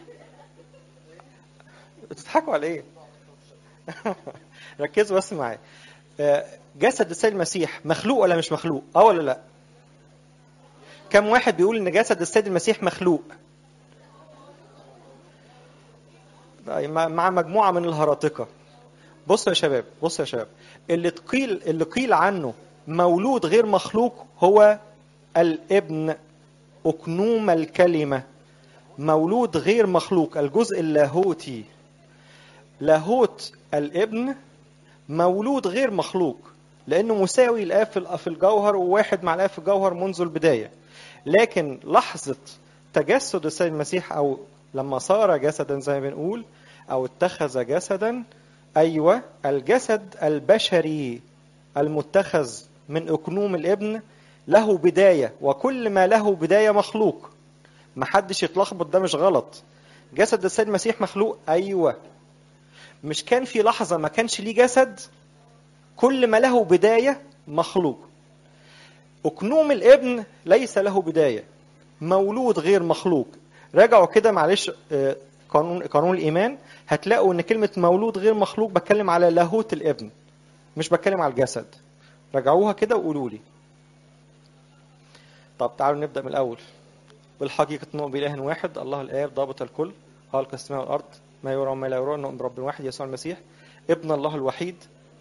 بتضحكوا على إيه؟ ركزوا بس معايا. جسد السيد المسيح مخلوق ولا مش مخلوق؟ ولا لا؟ كم واحد بيقول ان جسد السيد المسيح مخلوق؟ مع مجموعة من الهراطقة. بصوا يا شباب، اللي قيل عنه مولود غير مخلوق هو الابن، أكنوم الكلمة، مولود غير مخلوق. الجزء اللاهوتي، لاهوت الابن مولود غير مخلوق، لأنه مساوي الآب في الجوهر، وواحد مع الآب في الجوهر منذ البداية. لكن لحظة تجسد السيد المسيح، أو لما صار جسدا زي ما بنقول، أو اتخذ جسدا، أيوة الجسد البشري المتخذ من أكنوم الابن له بداية، وكل ما له بداية مخلوق. محدش يتلخبط، ده مش غلط. جسد السيد المسيح مخلوق، أيوة. مش كان في لحظة ما كانش ليه جسد؟ كل ما له بداية مخلوق. أكنوم الابن ليس له بداية، مولود غير مخلوق. راجعوا كده معلش قانون الإيمان، هتلاقوا إن كلمة مولود غير مخلوق بتكلم على لاهوت الابن، مش بتكلم على الجسد. راجعوها كده وقولوا لي. طب تعالوا نبدأ من الأول. بالحقيقة نؤمن بإله واحد، الله الآب ضابط الكل، خالق السماء والأرض، ما يرى وما لا يرى، نؤمن برب واحد يسوع المسيح ابن الله الوحيد،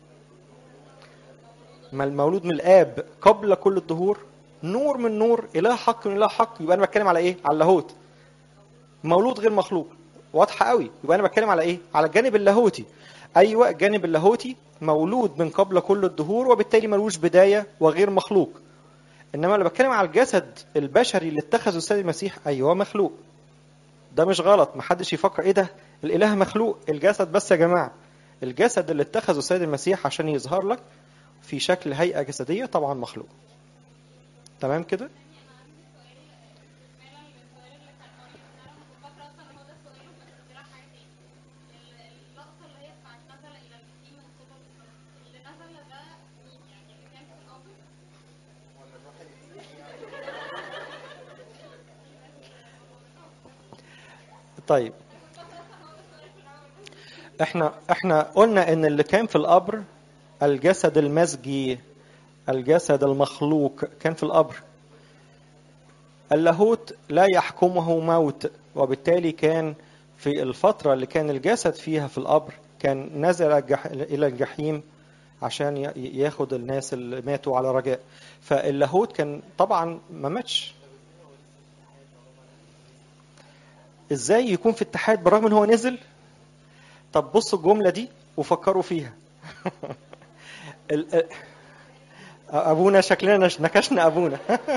ما المولود من الآب قبل كل الدهور، نور من نور، إله حق من إله حق. يبقى أنا بتكلم على إيه؟ على اللاهوت. مولود غير مخلوق، واضحة قوي. يبقى أنا بتكلم على إيه؟ على الجانب اللاهوتي. أيوة الجانب اللاهوتي، مولود من قبل كل الدهور، وبالتالي ملوش بداية وغير مخلوق. إنما اللي بتكلم على الجسد البشري اللي اتخذه السيد المسيح، أيوة مخلوق. ده مش غلط. محدش يفكر إيه ده الإله مخلوق الجسد بس. يا جماعة الجسد اللي اتخذه السيد المسيح عشان يظهر لك في شكل هيئة جسدية طبعا مخلوق. تمام كده؟ طيب احنا قلنا ان اللي كان في القبر الجسد المزجي، الجسد المخلوق كان في القبر. اللاهوت لا يحكمه موت، وبالتالي كان في الفترة اللي كان الجسد فيها في القبر كان نزل إلى الجحيم عشان ياخد الناس اللي ماتوا على رجاء. فاللاهوت كان طبعا ما ماتش. ازاي يكون في اتحاد بالرغم ان هو نزل؟ طب بصوا الجملة دي وفكروا فيها. ابونا شكلنا نكشنا ابونا.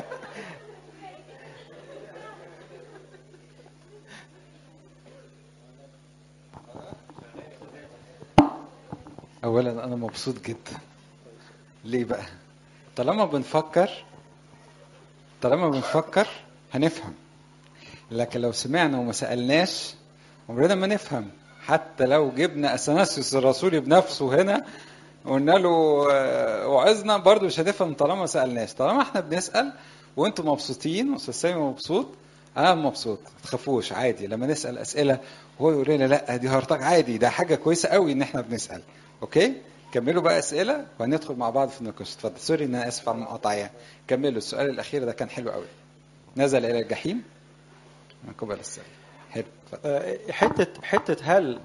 اولا انا مبسوط جدا. ليه بقى؟ طالما بنفكر هنفهم، لكن لو سمعنا وما سألناش عمرنا ما نفهم. حتى لو جبنا اثناسيوس الرسولي بنفسه هنا وقلنا له وعظنا برضه مش هتفهم طالما ما سألناش. طالما احنا بنسأل وانتم مبسوطين واستاذ سامي مبسوط، انا مبسوط، ما تخافوش عادي. لما نسأل اسئله وهو يقول لنا لا دي هرطق، عادي، ده حاجه كويسه قوي ان احنا بنسأل. اوكي، كملوا بقى اسئله وهندخل مع بعض في النقاش. اتفضل. سوري ان انا اسف على المقاطعه يعني. كملوا السؤال الاخير ده كان حلو قوي. نزل الى الجحيم من قبل السماء. حلو. حته هل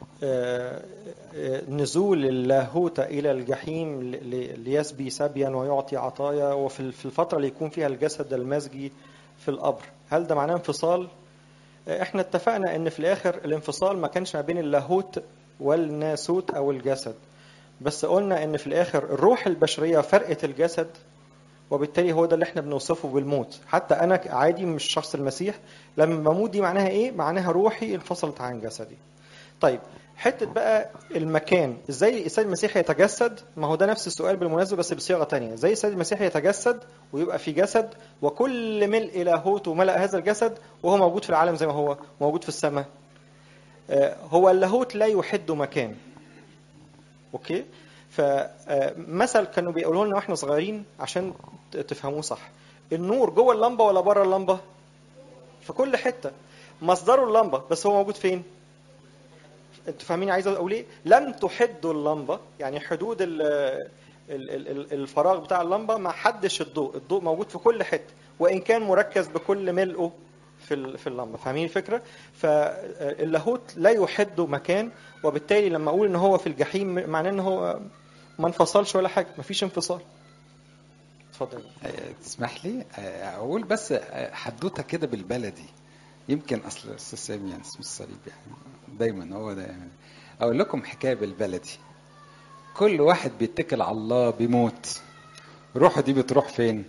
نزول اللاهوت إلى الجحيم ليسبي سبيا ويعطي عطايا، وفي الفترة اللي يكون فيها الجسد المزجي في القبر، هل ده معناه انفصال؟ احنا اتفقنا ان في الاخر الانفصال ما كانش ما بين اللاهوت والناسوت او الجسد، بس قلنا ان في الاخر الروح البشرية فرقت الجسد، وبالتالي هو ده اللي احنا بنوصفه بالموت. حتى انا عادي مش شخص المسيح لما بموت، دي معناها ايه؟ معناها روحي انفصلت عن جسدي. طيب حتة بقى المكان، ازاي السيد المسيح يتجسد؟ ما هو ده نفس السؤال بالمناسبة بس بصيغة تانية. ازاي السيد المسيح يتجسد ويبقى في جسد وكل ملء لاهوت وملأ هذا الجسد وهو موجود في العالم زي ما هو موجود في السماء؟ هو اللاهوت لا يحد مكان. اوكي، فمثل كانوا بيقولوا لنا واحنا صغيرين عشان تفهموه صح: النور جوه اللمبة ولا بره اللمبة؟ في كل حتة. مصدره اللمبة، بس هو موجود فين؟ انتوا فاهمين عايز اقول ايه؟ لم تحدوا اللمبه، يعني حدود الفراغ بتاع اللمبه ما حدش الضوء. الضوء موجود في كل حته وان كان مركز بكل ملئه في اللمبه. فاهمين الفكره؟ فاللاهوت لا يحد مكان، وبالتالي لما اقول ان هو في الجحيم معناه ان هو ما انفصلش ولا حاجه، ما فيش انفصال. اتفضل. تسمح لي اقول بس حدوته كده بالبلدي، يمكن اصل الاستاذ سامي يعني اسمه الصليب يعني دايما هو ده يعني. اقول لكم حكايه بالبلدي: كل واحد بيتكل على الله بيموت، روحه دي بتروح فين؟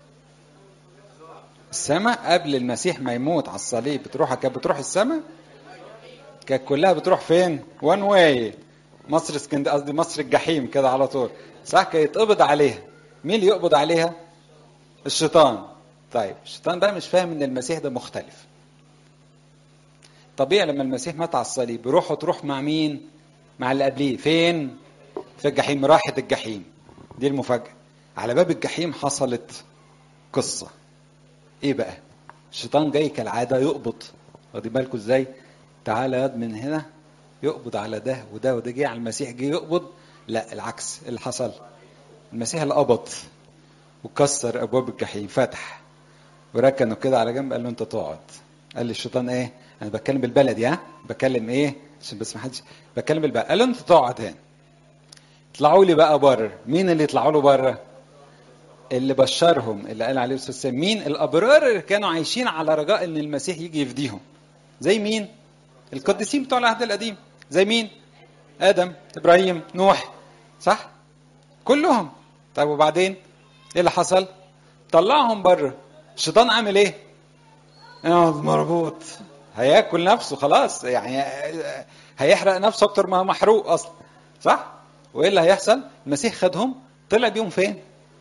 السماء. قبل المسيح ما يموت على الصليب كانت بتروح السماء، كانت كلها بتروح فين؟ وان واي، مصر اسكندريه، قصدي مصر الجحيم كده على طول، صح؟ كان يتقبض عليها. مين اللي يقبض عليها؟ الشيطان. طيب الشيطان بقى مش فاهم ان المسيح ده مختلف. طبيعي لما المسيح مات على الصليب روحه تروح مع مين؟ مع اللي قبليه. فين؟ في الجحيم. راحت الجحيم. دي المفاجأة. على باب الجحيم حصلت قصة. ايه بقى؟ الشيطان جاي كالعادة يقبض. واخدين بالكم ازاي؟ تعالى ياض من هنا، يقبض على ده وده وده. جه على المسيح جه يقبض؟ لا، العكس اللي حصل. المسيح اللي قبض وكسر ابواب الجحيم، فتح وركنه كده على جنب، قال له انت تقعد. قال لي الشيطان ايه؟ انا بتكلم بالبلدي، ها بتكلم ايه عشان بس ما حدش، بتكلم بالبلدي. قال له انت تقعد هنا. اطلعوا لي بقى بره. مين اللي يطلعوا له بره؟ اللي بشرهم، اللي قال عليه الصلاه والسلام. مين؟ الابرار اللي كانوا عايشين على رجاء ان المسيح يجي يفديهم. زي مين؟ القديسين بتوع العهد القديم. زي مين؟ ادم، ابراهيم، نوح، صح؟ كلهم. طيب وبعدين ايه اللي حصل؟ طلعهم بره. الشيطان عامل ايه؟ مربوط، هياكل نفسه خلاص، يعني هيحرق نفسه اكتر ما محروق اصلا، صح؟ وايه اللي هيحصل؟ المسيح خدهم طلع بيهم فين؟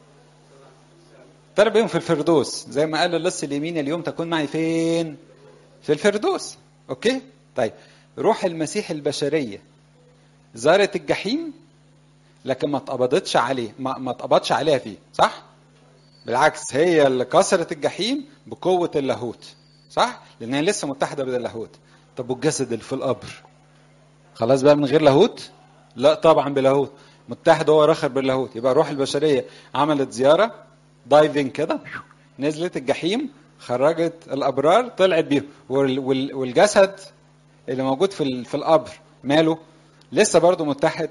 طلع بيهم في الفردوس، زي ما قال اللص اليمين: اليوم تكون معي فين؟ في الفردوس. اوكي؟ طيب روح المسيح البشريه زارت الجحيم لكن ما اتقبضتش عليه، ما اتقبضش عليها فيه، صح؟ بالعكس، هي اللي كسرت الجحيم بقوه اللاهوت، صح؟ لأنها لسه متحدة باللاهوت. طب والجسد اللي في القبر خلاص بقى من غير لاهوت؟ لا طبعا بلاهوت، متحد هو راخر باللاهوت. يبقى روح البشريه عملت زياره دايفنج كده، نزلت الجحيم، خرجت الابرار، طلعت بيهم. والجسد اللي موجود في القبر ماله؟ لسه برضه متحد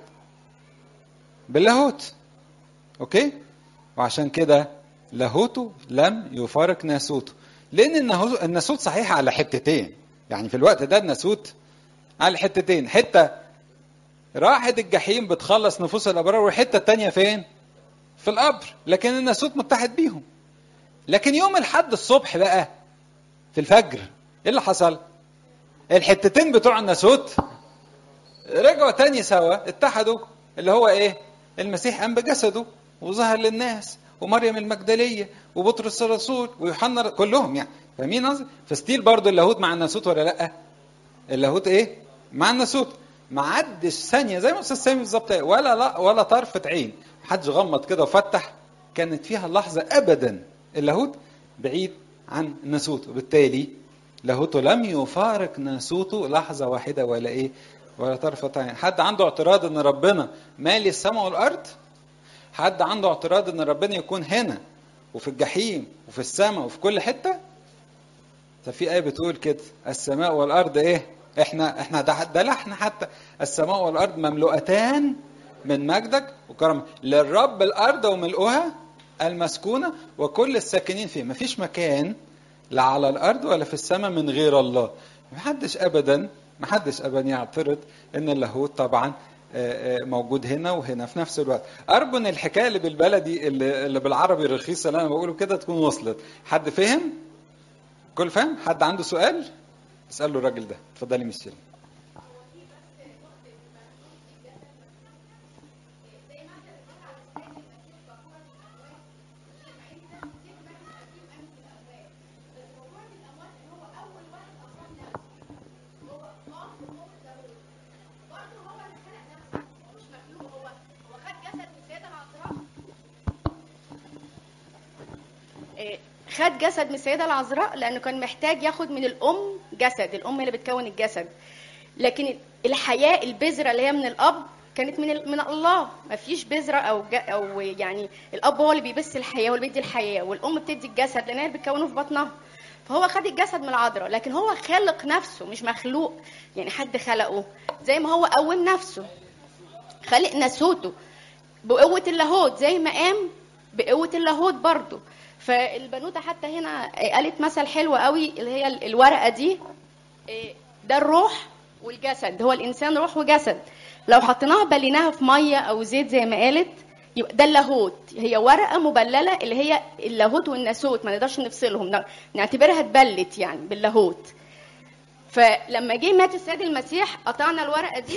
باللاهوت. اوكي؟ وعشان كده لاهوته لم يفارق ناسوته، لان الناسوت صحيح على حتتين. يعني في الوقت ده الناسوت على حتتين، حته راحت الجحيم بتخلص نفوس الابرار، والحته التانيه فين؟ في القبر. لكن الناسوت متحد بيهم. لكن يوم الحد الصبح بقى في الفجر ايه اللي حصل؟ الحتتين بتوع الناسوت رجعوا تاني سوا، اتحدوا. اللي هو ايه؟ المسيح قام بجسده وظهر للناس، ومريم المجدليه وبطرس الرسول ويوحنا، كلهم يعني. فاهمين قصدي؟ فستيل برضه اللاهوت مع الناسوت ولا لا؟ اللاهوت ايه؟ مع الناسوت. ما عدش ثانيه زي ما استاذ سامي بالظبط، ولا لا ولا طرفه عين محدش غمض كده وفتح كانت فيها اللحظه ابدا اللاهوت بعيد عن الناسوت. وبالتالي لاهوته لم يفارق ناسوته لحظه واحده ولا ايه؟ ولا طرفه عين. حد عنده اعتراض ان ربنا مالي السماء والارض؟ حد عنده اعتراض ان ربنا يكون هنا وفي الجحيم وفي السماء وفي كل حته؟ ففي آية بتقول كده السماء والأرض إيه؟ إحنا ده لحن حتى، السماء والأرض مملوءتان من مجدك وكرمك، للرب الأرض وملؤها المسكونة وكل الساكنين فيه. مفيش مكان لا على الأرض ولا في السماء من غير الله. محدش أبدا يعترض إن اللاهوت طبعا موجود هنا وهنا في نفس الوقت. أرجو إن الحكاية اللي بالبلدي اللي بالعربي الرخيص اللي أنا بقوله كده تكون وصلت. حد فهم؟ كل فاهم؟ حد عنده سؤال؟ اسأله الراجل ده. اتفضلي مس شيرين. خد جسد من السيدة العذراء لأنه كان محتاج ياخد من الأم جسد، الأم اللي بتكون الجسد. لكن الحياة البذرة اللي هي من الأب كانت من الله. ما فيش بذرة أو يعني الأب هو اللي بيبث الحياة واللي بيدي الحياة، والأم بتدي الجسد لأن هي اللي بتكونه في بطنها. فهو خد الجسد من العذراء، لكن هو خلق نفسه مش مخلوق. يعني حد خلقه زي ما هو قوم نفسه، خلق ناسوته بقوة اللاهوت زي ما قام بقوة اللاهوت برضو. فالبنوتة حتى هنا قالت مثل حلو قوي اللي هي الورقة دي، ده الروح والجسد. هو الإنسان روح وجسد. لو حطيناها بليناها في مية أو زيت زي ما قالت يبقى ده اللاهوت. هي ورقة مبللة اللي هي اللاهوت والناسوت، ما نقدرش نفصلهم، نعتبرها اتبلت يعني باللاهوت. فلما جه مات السيد المسيح قطعنا الورقة دي،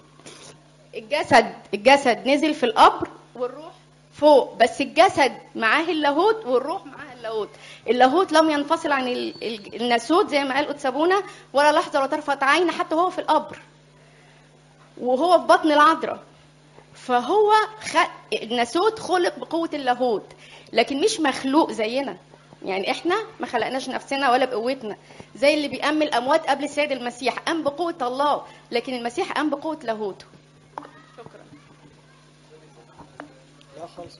الجسد نزل في القبر والروح فوق، بس الجسد معاه اللاهوت والروح معاه اللاهوت. اللاهوت لم ينفصل عن الناسوت زي ما قال قدس ابونا ولا لحظه ولا طرفه عين، حتى هو في القبر وهو في بطن العذراء. فهو الناسوت خلق بقوه اللاهوت، لكن مش مخلوق زينا. يعني احنا ما خلقناش نفسنا ولا بقوتنا زي اللي بيأمل الاموات قبل السيد المسيح. قام بقوه الله، لكن المسيح قام بقوه لاهوته. شكرا. لا خالص.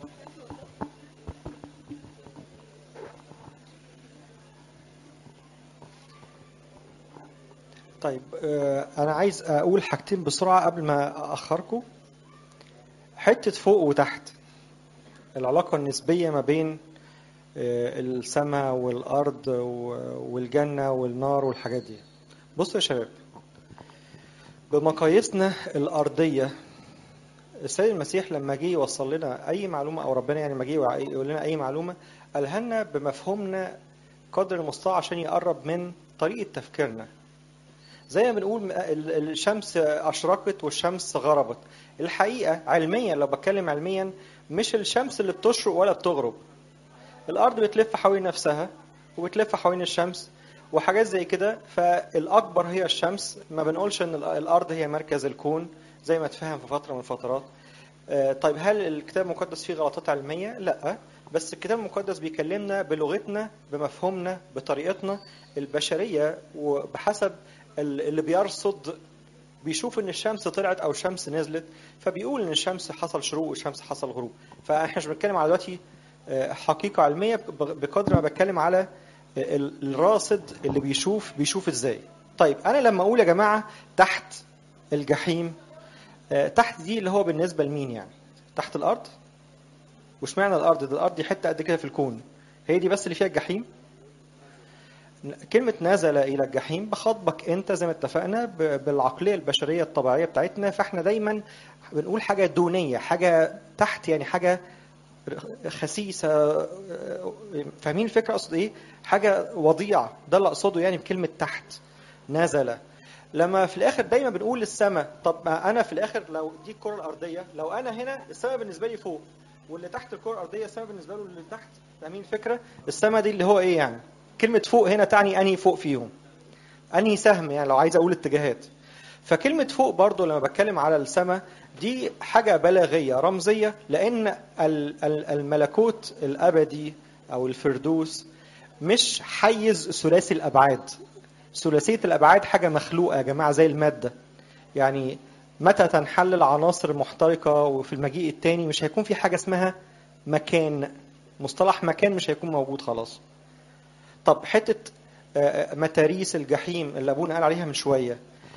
طيب انا عايز اقول حاجتين بسرعه قبل ما اخركم. حته فوق وتحت، العلاقه النسبيه ما بين السماء والارض والجنه والنار والحاجات دي. بصوا يا شباب، بمقاييسنا الارضيه السيد المسيح لما جه يوصل لنا اي معلومه، او ربنا يعني لما جه يقول لنا اي معلومه قالها لنا بمفهومنا قدر المستطاع عشان يقرب من طريقه تفكيرنا. زي ما بنقول الشمس اشرقت والشمس غربت. الحقيقه علميا، لو بتكلم علميا، مش الشمس اللي بتشرق ولا بتغرب. الارض بتلف حوالين نفسها وبتلف حوالين الشمس وحاجات زي كده. فالاكبر هي الشمس. ما بنقولش ان الارض هي مركز الكون زي ما اتفهم في فتره من الفترات. طيب هل الكتاب المقدس فيه غلطات علميه؟ لا، بس الكتاب المقدس بيكلمنا بلغتنا بمفهومنا بطريقتنا البشريه وبحسب اللي بيرصد بيشوف ان الشمس طلعت او الشمس نزلت، فبيقول ان الشمس حصل شروق والشمس حصل غروب. فاحنا مش بنتكلم على دلوقتي حقيقة علمية بقدر ما بتكلم على الراصد اللي بيشوف ازاي. طيب انا لما اقول يا جماعة تحت الجحيم، تحت دي اللي هو بالنسبة لمين يعني؟ تحت الارض؟ وش معنى الارض؟ ده الارض دي حتة قد كده في الكون، هي دي بس اللي فيها الجحيم؟ كلمة نزل إلى الجحيم بخاطبك أنت زي ما اتفقنا بالعقلية البشرية الطبيعية بتاعتنا، فإحنا دايما بنقول حاجة دونية، حاجة تحت، يعني حاجة خسيسة. فاهمين الفكرة أقصد إيه؟ حاجة وضيعة، ده اللي أقصده يعني بكلمة تحت نزل. لما في الآخر دايما بنقول السماء، طب ما أنا في الآخر لو دي الكرة الأرضية، لو أنا هنا السماء بالنسبة لي فوق، واللي تحت الكرة الأرضية السماء بالنسبة له اللي تحت. فاهمين الفكرة؟ السماء دي اللي هو إيه يعني؟ كلمة فوق هنا تعني أنهي فوق فيهم؟ أنهي سهم يعني لو عايز أقول اتجاهات. فكلمة فوق برضو لما بتكلم على السماء دي حاجة بلاغية رمزية، لأن الملكوت الأبدي أو الفردوس مش حيز ثلاثي الأبعاد. ثلاثية الأبعاد حاجة مخلوقة يا جماعة زي المادة، يعني متى تنحل العناصر المحترقة وفي المجيء التاني مش هيكون في حاجة اسمها مكان، مصطلح مكان مش هيكون موجود خلاص. طب حتة متاريس الجحيم اللي أبونا قال عليها من شوية،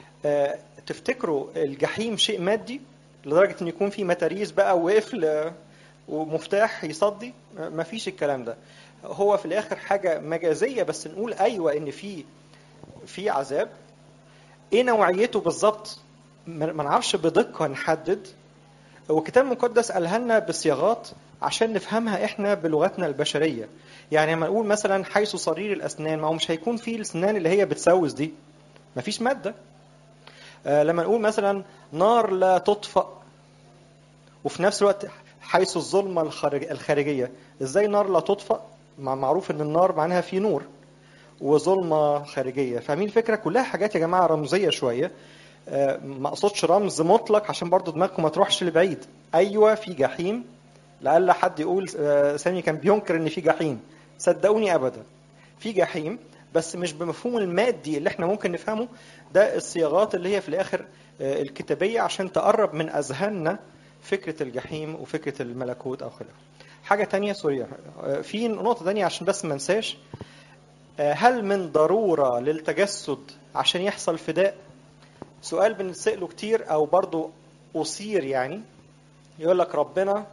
تفتكروا الجحيم شيء مادي لدرجة أن يكون في متاريس بقى وقفل ومفتاح يصدي؟ ما فيش الكلام ده. هو في الآخر حاجة مجازية، بس نقول أيوة أن في عذاب. إيه نوعيته بالظبط ما نعرفش بدقة نحدد، والكتاب المقدس قالها لنا بصياغات عشان نفهمها احنا بلغتنا البشريه. يعني لما نقول مثلا حيث صرير الاسنان، ما هو مش هيكون فيه الاسنان اللي هي بتسوس دي، مفيش ماده. لما نقول مثلا نار لا تطفأ، وفي نفس الوقت حيث الظلمه الخارجيه، ازاي نار لا تطفأ؟ معروف ان النار معناها في نور وظلمه خارجيه. فاهمين الفكره؟ كلها حاجات يا جماعه رمزيه شويه، ما اقصدش رمز مطلق عشان برضو دماغكم ما تروحش لبعيد. ايوه في جحيم، لعل حد يقول سامي كان بينكر ان في جحيم، صدقوني ابدا في جحيم، بس مش بمفهوم المادي اللي احنا ممكن نفهمه. ده الصياغات اللي هي في الاخر الكتابيه عشان تقرب من اذهاننا فكره الجحيم وفكره الملكوت او خلافه. حاجه تانية سوري، في نقطه تانية عشان بس ما انساش، هل من ضروره للتجسد عشان يحصل فداء؟ سؤال بنسأله كتير او برضو أثير، يعني يقول لك ربنا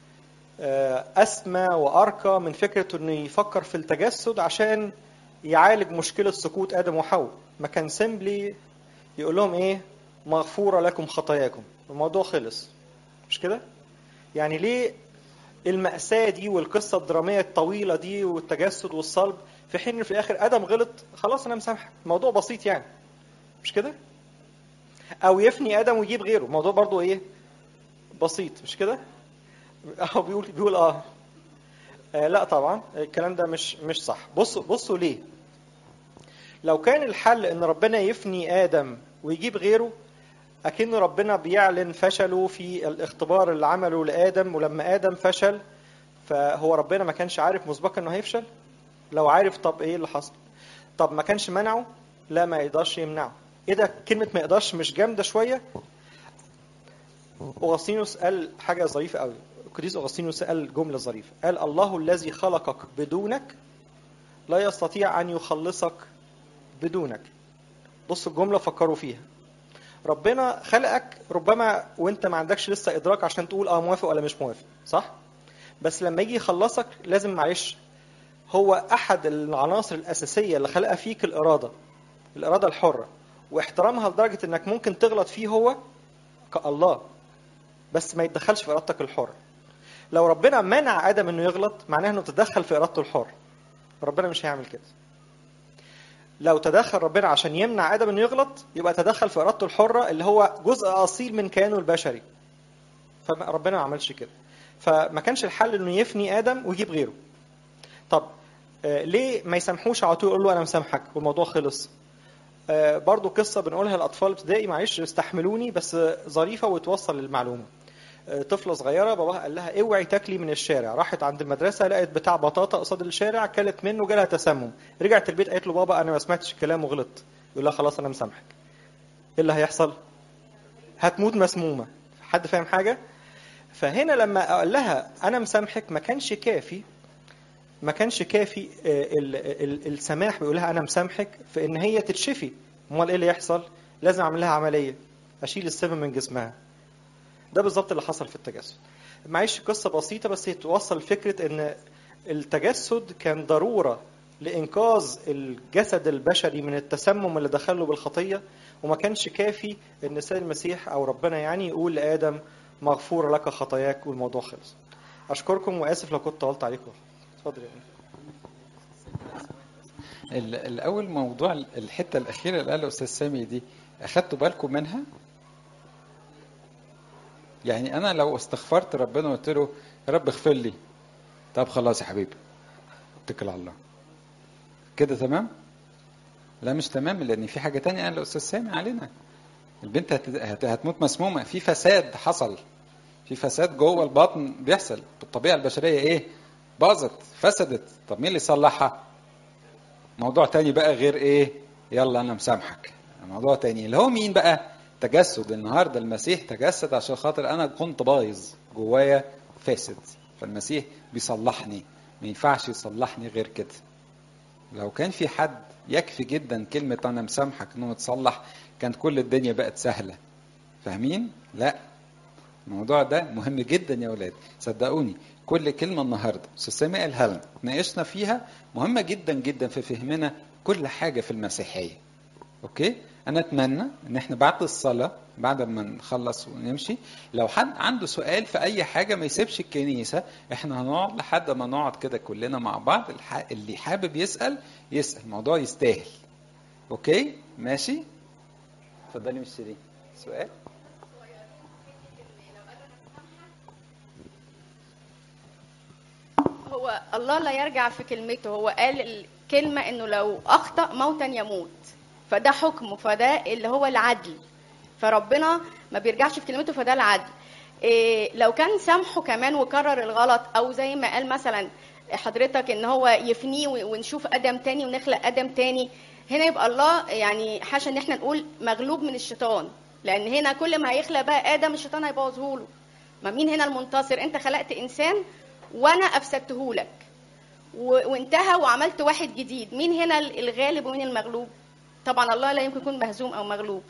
أسمى وأرقى من فكرة أنه يفكر في التجسد عشان يعالج مشكلة سقوط آدم وحواء. ما كان سيمبلي يقول لهم إيه؟ مغفورة لكم خطاياكم، الموضوع خلص، مش كده؟ يعني ليه المأساة دي والقصة الدرامية الطويلة دي والتجسد والصلب، في حين في الآخر آدم غلط خلاص أنا مسامحك، الموضوع بسيط يعني، مش كده؟ أو يفني آدم ويجيب غيره، الموضوع برضو إيه؟ بسيط، مش كده؟ أو بيقول لا طبعا الكلام ده مش صح. بصوا ليه. لو كان الحل ان ربنا يفني آدم ويجيب غيره، اكن ربنا بيعلن فشله في الاختبار اللي عمله لآدم، ولما آدم فشل فهو ربنا ما كانش عارف مسبقا انه هيفشل؟ لو عارف طب ايه اللي حصل؟ طب ما كانش منعه؟ لا ما يقدرش يمنعه. ايه ده؟ كلمة ما يقدرش مش جامدة شوية؟ أغسطينوس قال حاجة ظريفة قوي. القديس أغسطينوس قال جملة ظريفة، قال الله الذي خلقك بدونك لا يستطيع أن يخلصك بدونك. بصوا الجملة فكروا فيها. ربنا خلقك ربما وانت ما عندكش لسه إدراك عشان تقول موافق ولا مش موافق، صح؟ بس لما يجي يخلصك لازم معلش، هو أحد العناصر الأساسية اللي خلقها فيك الإرادة الحرة، واحترامها لدرجة انك ممكن تغلط فيه هو كالله، بس ما يتدخلش في إرادتك الحرة. لو ربنا منع آدم انه يغلط معناه انه تدخل في إرادته الحرة، ربنا مش هيعمل كده. لو تدخل ربنا عشان يمنع آدم انه يغلط يبقى تدخل في إرادته الحرة اللي هو جزء أصيل من كيانه البشري، فربنا ما عملش كده. فما كانش الحل انه يفني آدم ويجيب غيره. طب ليه ما يسامحوش على طول يقول له انا مسامحك والموضوع خلص؟ برضو قصة بنقولها للأطفال ابتدائي، معلش استحملوني بس ظريفة وتوصل للمعلومة. طفلة صغيرة باباها قال لها اوعي تاكلي من الشارع، راحت عند المدرسة لقت بتاع بطاطا قصاد الشارع، كلت منه جالها تسمم، رجعت البيت قالت له بابا انا ما سمعتش الكلام وغلطت. يقول لها خلاص انا مسامحك، ايه اللي هيحصل؟ هتموت مسمومه. حد فاهم حاجه؟ فهنا لما قال لها انا مسامحك ما كانش كافي، ما كانش كافي السماح بيقول لها انا مسامحك في ان هي تتشفي. امال ايه اللي يحصل؟ لازم اعمل لها عمليه، اشيل السم من جسمها. ده بالظبط اللي حصل في التجسد. معيش قصه بسيطه بس هي توصل فكره ان التجسد كان ضروره لانقاذ الجسد البشري من التسمم اللي دخله بالخطيه، وما كانش كافي ان السيد المسيح او ربنا يعني يقول لادم مغفور لك خطاياك والموضوع خلص. اشكركم واسف لو كنت طولت عليكم. اتفضل يا الاول موضوع الحته الاخيره اللي قالها استاذ سامي دي، اخدتوا بالكم منها؟ يعني انا لو استغفرت ربنا وقلت له يا رب اغفر لي، طب خلاص يا حبيبي اتكل على الله كده تمام؟ لا مش تمام، لان في حاجه تانية قال الاستاذ سامي علينا. البنت هتموت مسمومه، في فساد حصل، في فساد جوه البطن بيحصل، الطبيعه البشريه ايه؟ باظت فسدت. طب مين اللي يصلحها؟ موضوع تاني بقى غير ايه يلا انا مسامحك. موضوع تاني اللي هو مين بقى؟ تجسد. النهارده المسيح تجسد عشان خاطر انا كنت بايظ جوايا فاسد، فالمسيح بيصلحني، ما ينفعش يصلحني غير كده. لو كان في حد يكفي جدا كلمة انا مسامحك انه متصلح كانت كل الدنيا بقت سهلة. فاهمين؟ لا، الموضوع ده مهم جدا يا ولاد، صدقوني. كل كلمة النهاردة أستاذ سامي قالها لنا ناقشنا فيها مهمة جدا جدا في فهمنا كل حاجة في المسيحية. أوكي؟ أنا أتمنى إن إحنا بعد الصلاة بعد ما نخلص ونمشي لو حد عنده سؤال في أي حاجة ما يسيبش الكنيسة، إحنا هنقعد لحد ما نقعد كده كلنا مع بعض، اللي حابب يسأل يسأل، الموضوع يستاهل. أوكي؟ ماشي؟ اتفضلي مش شيرين. سؤال؟ هو الله لا يرجع في كلمته، هو قال الكلمة انه لو اخطأ موتا يموت، فده حكمه، فده اللي هو العدل. فربنا ما بيرجعش في كلمته، فده العدل. لو كان سامحه كمان وكرر الغلط، او زي ما قال مثلا حضرتك ان هو يفنيه ونشوف ادم تاني ونخلق ادم تاني، هنا يبقى الله يعني حاشا ان احنا نقول مغلوب من الشيطان، لان هنا كل ما هيخلق بقى ادم الشيطان هيبوظه له. ما مين هنا المنتصر؟ انت خلقت انسان وانا افسدته لك وانتهى وعملت واحد جديد، مين هنا الغالب ومين المغلوب؟ طبعا الله لا يمكن يكون مهزوم او مغلوب.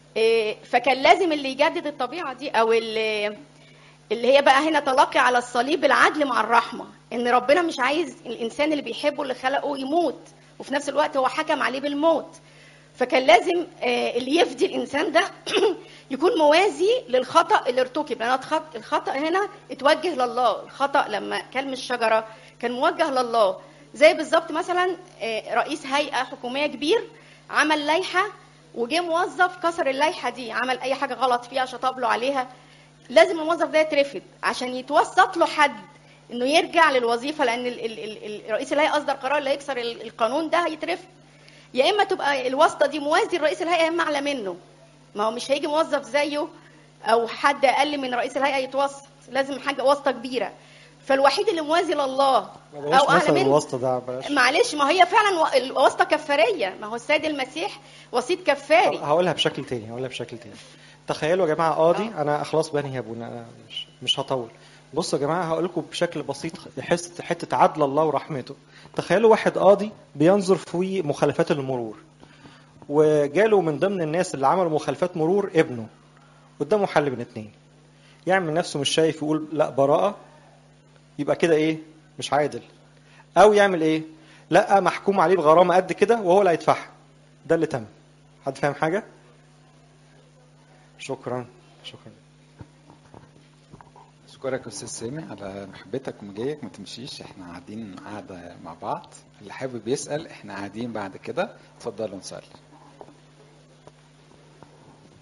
فكان لازم اللي يجدد الطبيعه دي، او اللي هي بقى هنا تلقي على الصليب العدل مع الرحمه، ان ربنا مش عايز الانسان اللي بيحبه اللي خلقه يموت، وفي نفس الوقت هو حكم عليه بالموت. فكان لازم اللي يفدي الانسان ده يكون موازي للخطأ اللي ارتكب، لأن الخطأ هنا اتوجه لله. الخطأ لما كل من الشجرة كان موجه لله، زي بالظبط مثلا رئيس هيئة حكومية كبير عمل لائحة وجه موظف كسر اللائحة دي، عمل أي حاجة غلط فيها شطب له عليها، لازم الموظف ده يترفد عشان يتوسط له حد إنه يرجع للوظيفة، لأن رئيس الهيئة أصدر قرار اللي يكسر القانون ده هيترفد. يا إما تبقى الواسطة دي موازي لرئيس الهيئة، يا إما أعلى منه. ما هو مش هيجي موظف زيه او حد اقل من رئيس الهيئه يتوسط، لازم حاجه واسطه كبيره. فالوحيد اللي موازي لله او اعلى منه الواسطه ده معلش، ما هي فعلا الواسطه كفاريه، ما هو السيد المسيح وسيط كفاري. هقولها بشكل تاني، تخيلوا يا جماعه قاضي، انا خلاص بنهي يا ابونا، انا مش هطول. بصوا يا جماعه هقول لكم بشكل بسيط حته عدل الله ورحمته. تخيلوا واحد قاضي بينظر في مخالفات المرور، وجاله من ضمن الناس اللي عملوا مخالفات مرور ابنه، قدامه حل بين اتنين، يعمل نفسه مش شايف يقول لا براءة، يبقى كده ايه؟ مش عادل. او يعمل ايه؟ لا محكوم عليه بغرامة قد كده وهو اللي هيدفعها. ده اللي تم. حد فاهم حاجة؟ شكرا. اشكرك استاذ سامي على محبتك ومجيك، ما تمشيش، احنا قاعدين قاعده مع بعض، اللي حابب يسال احنا قاعدين بعد كده، اتفضلوا نصلي.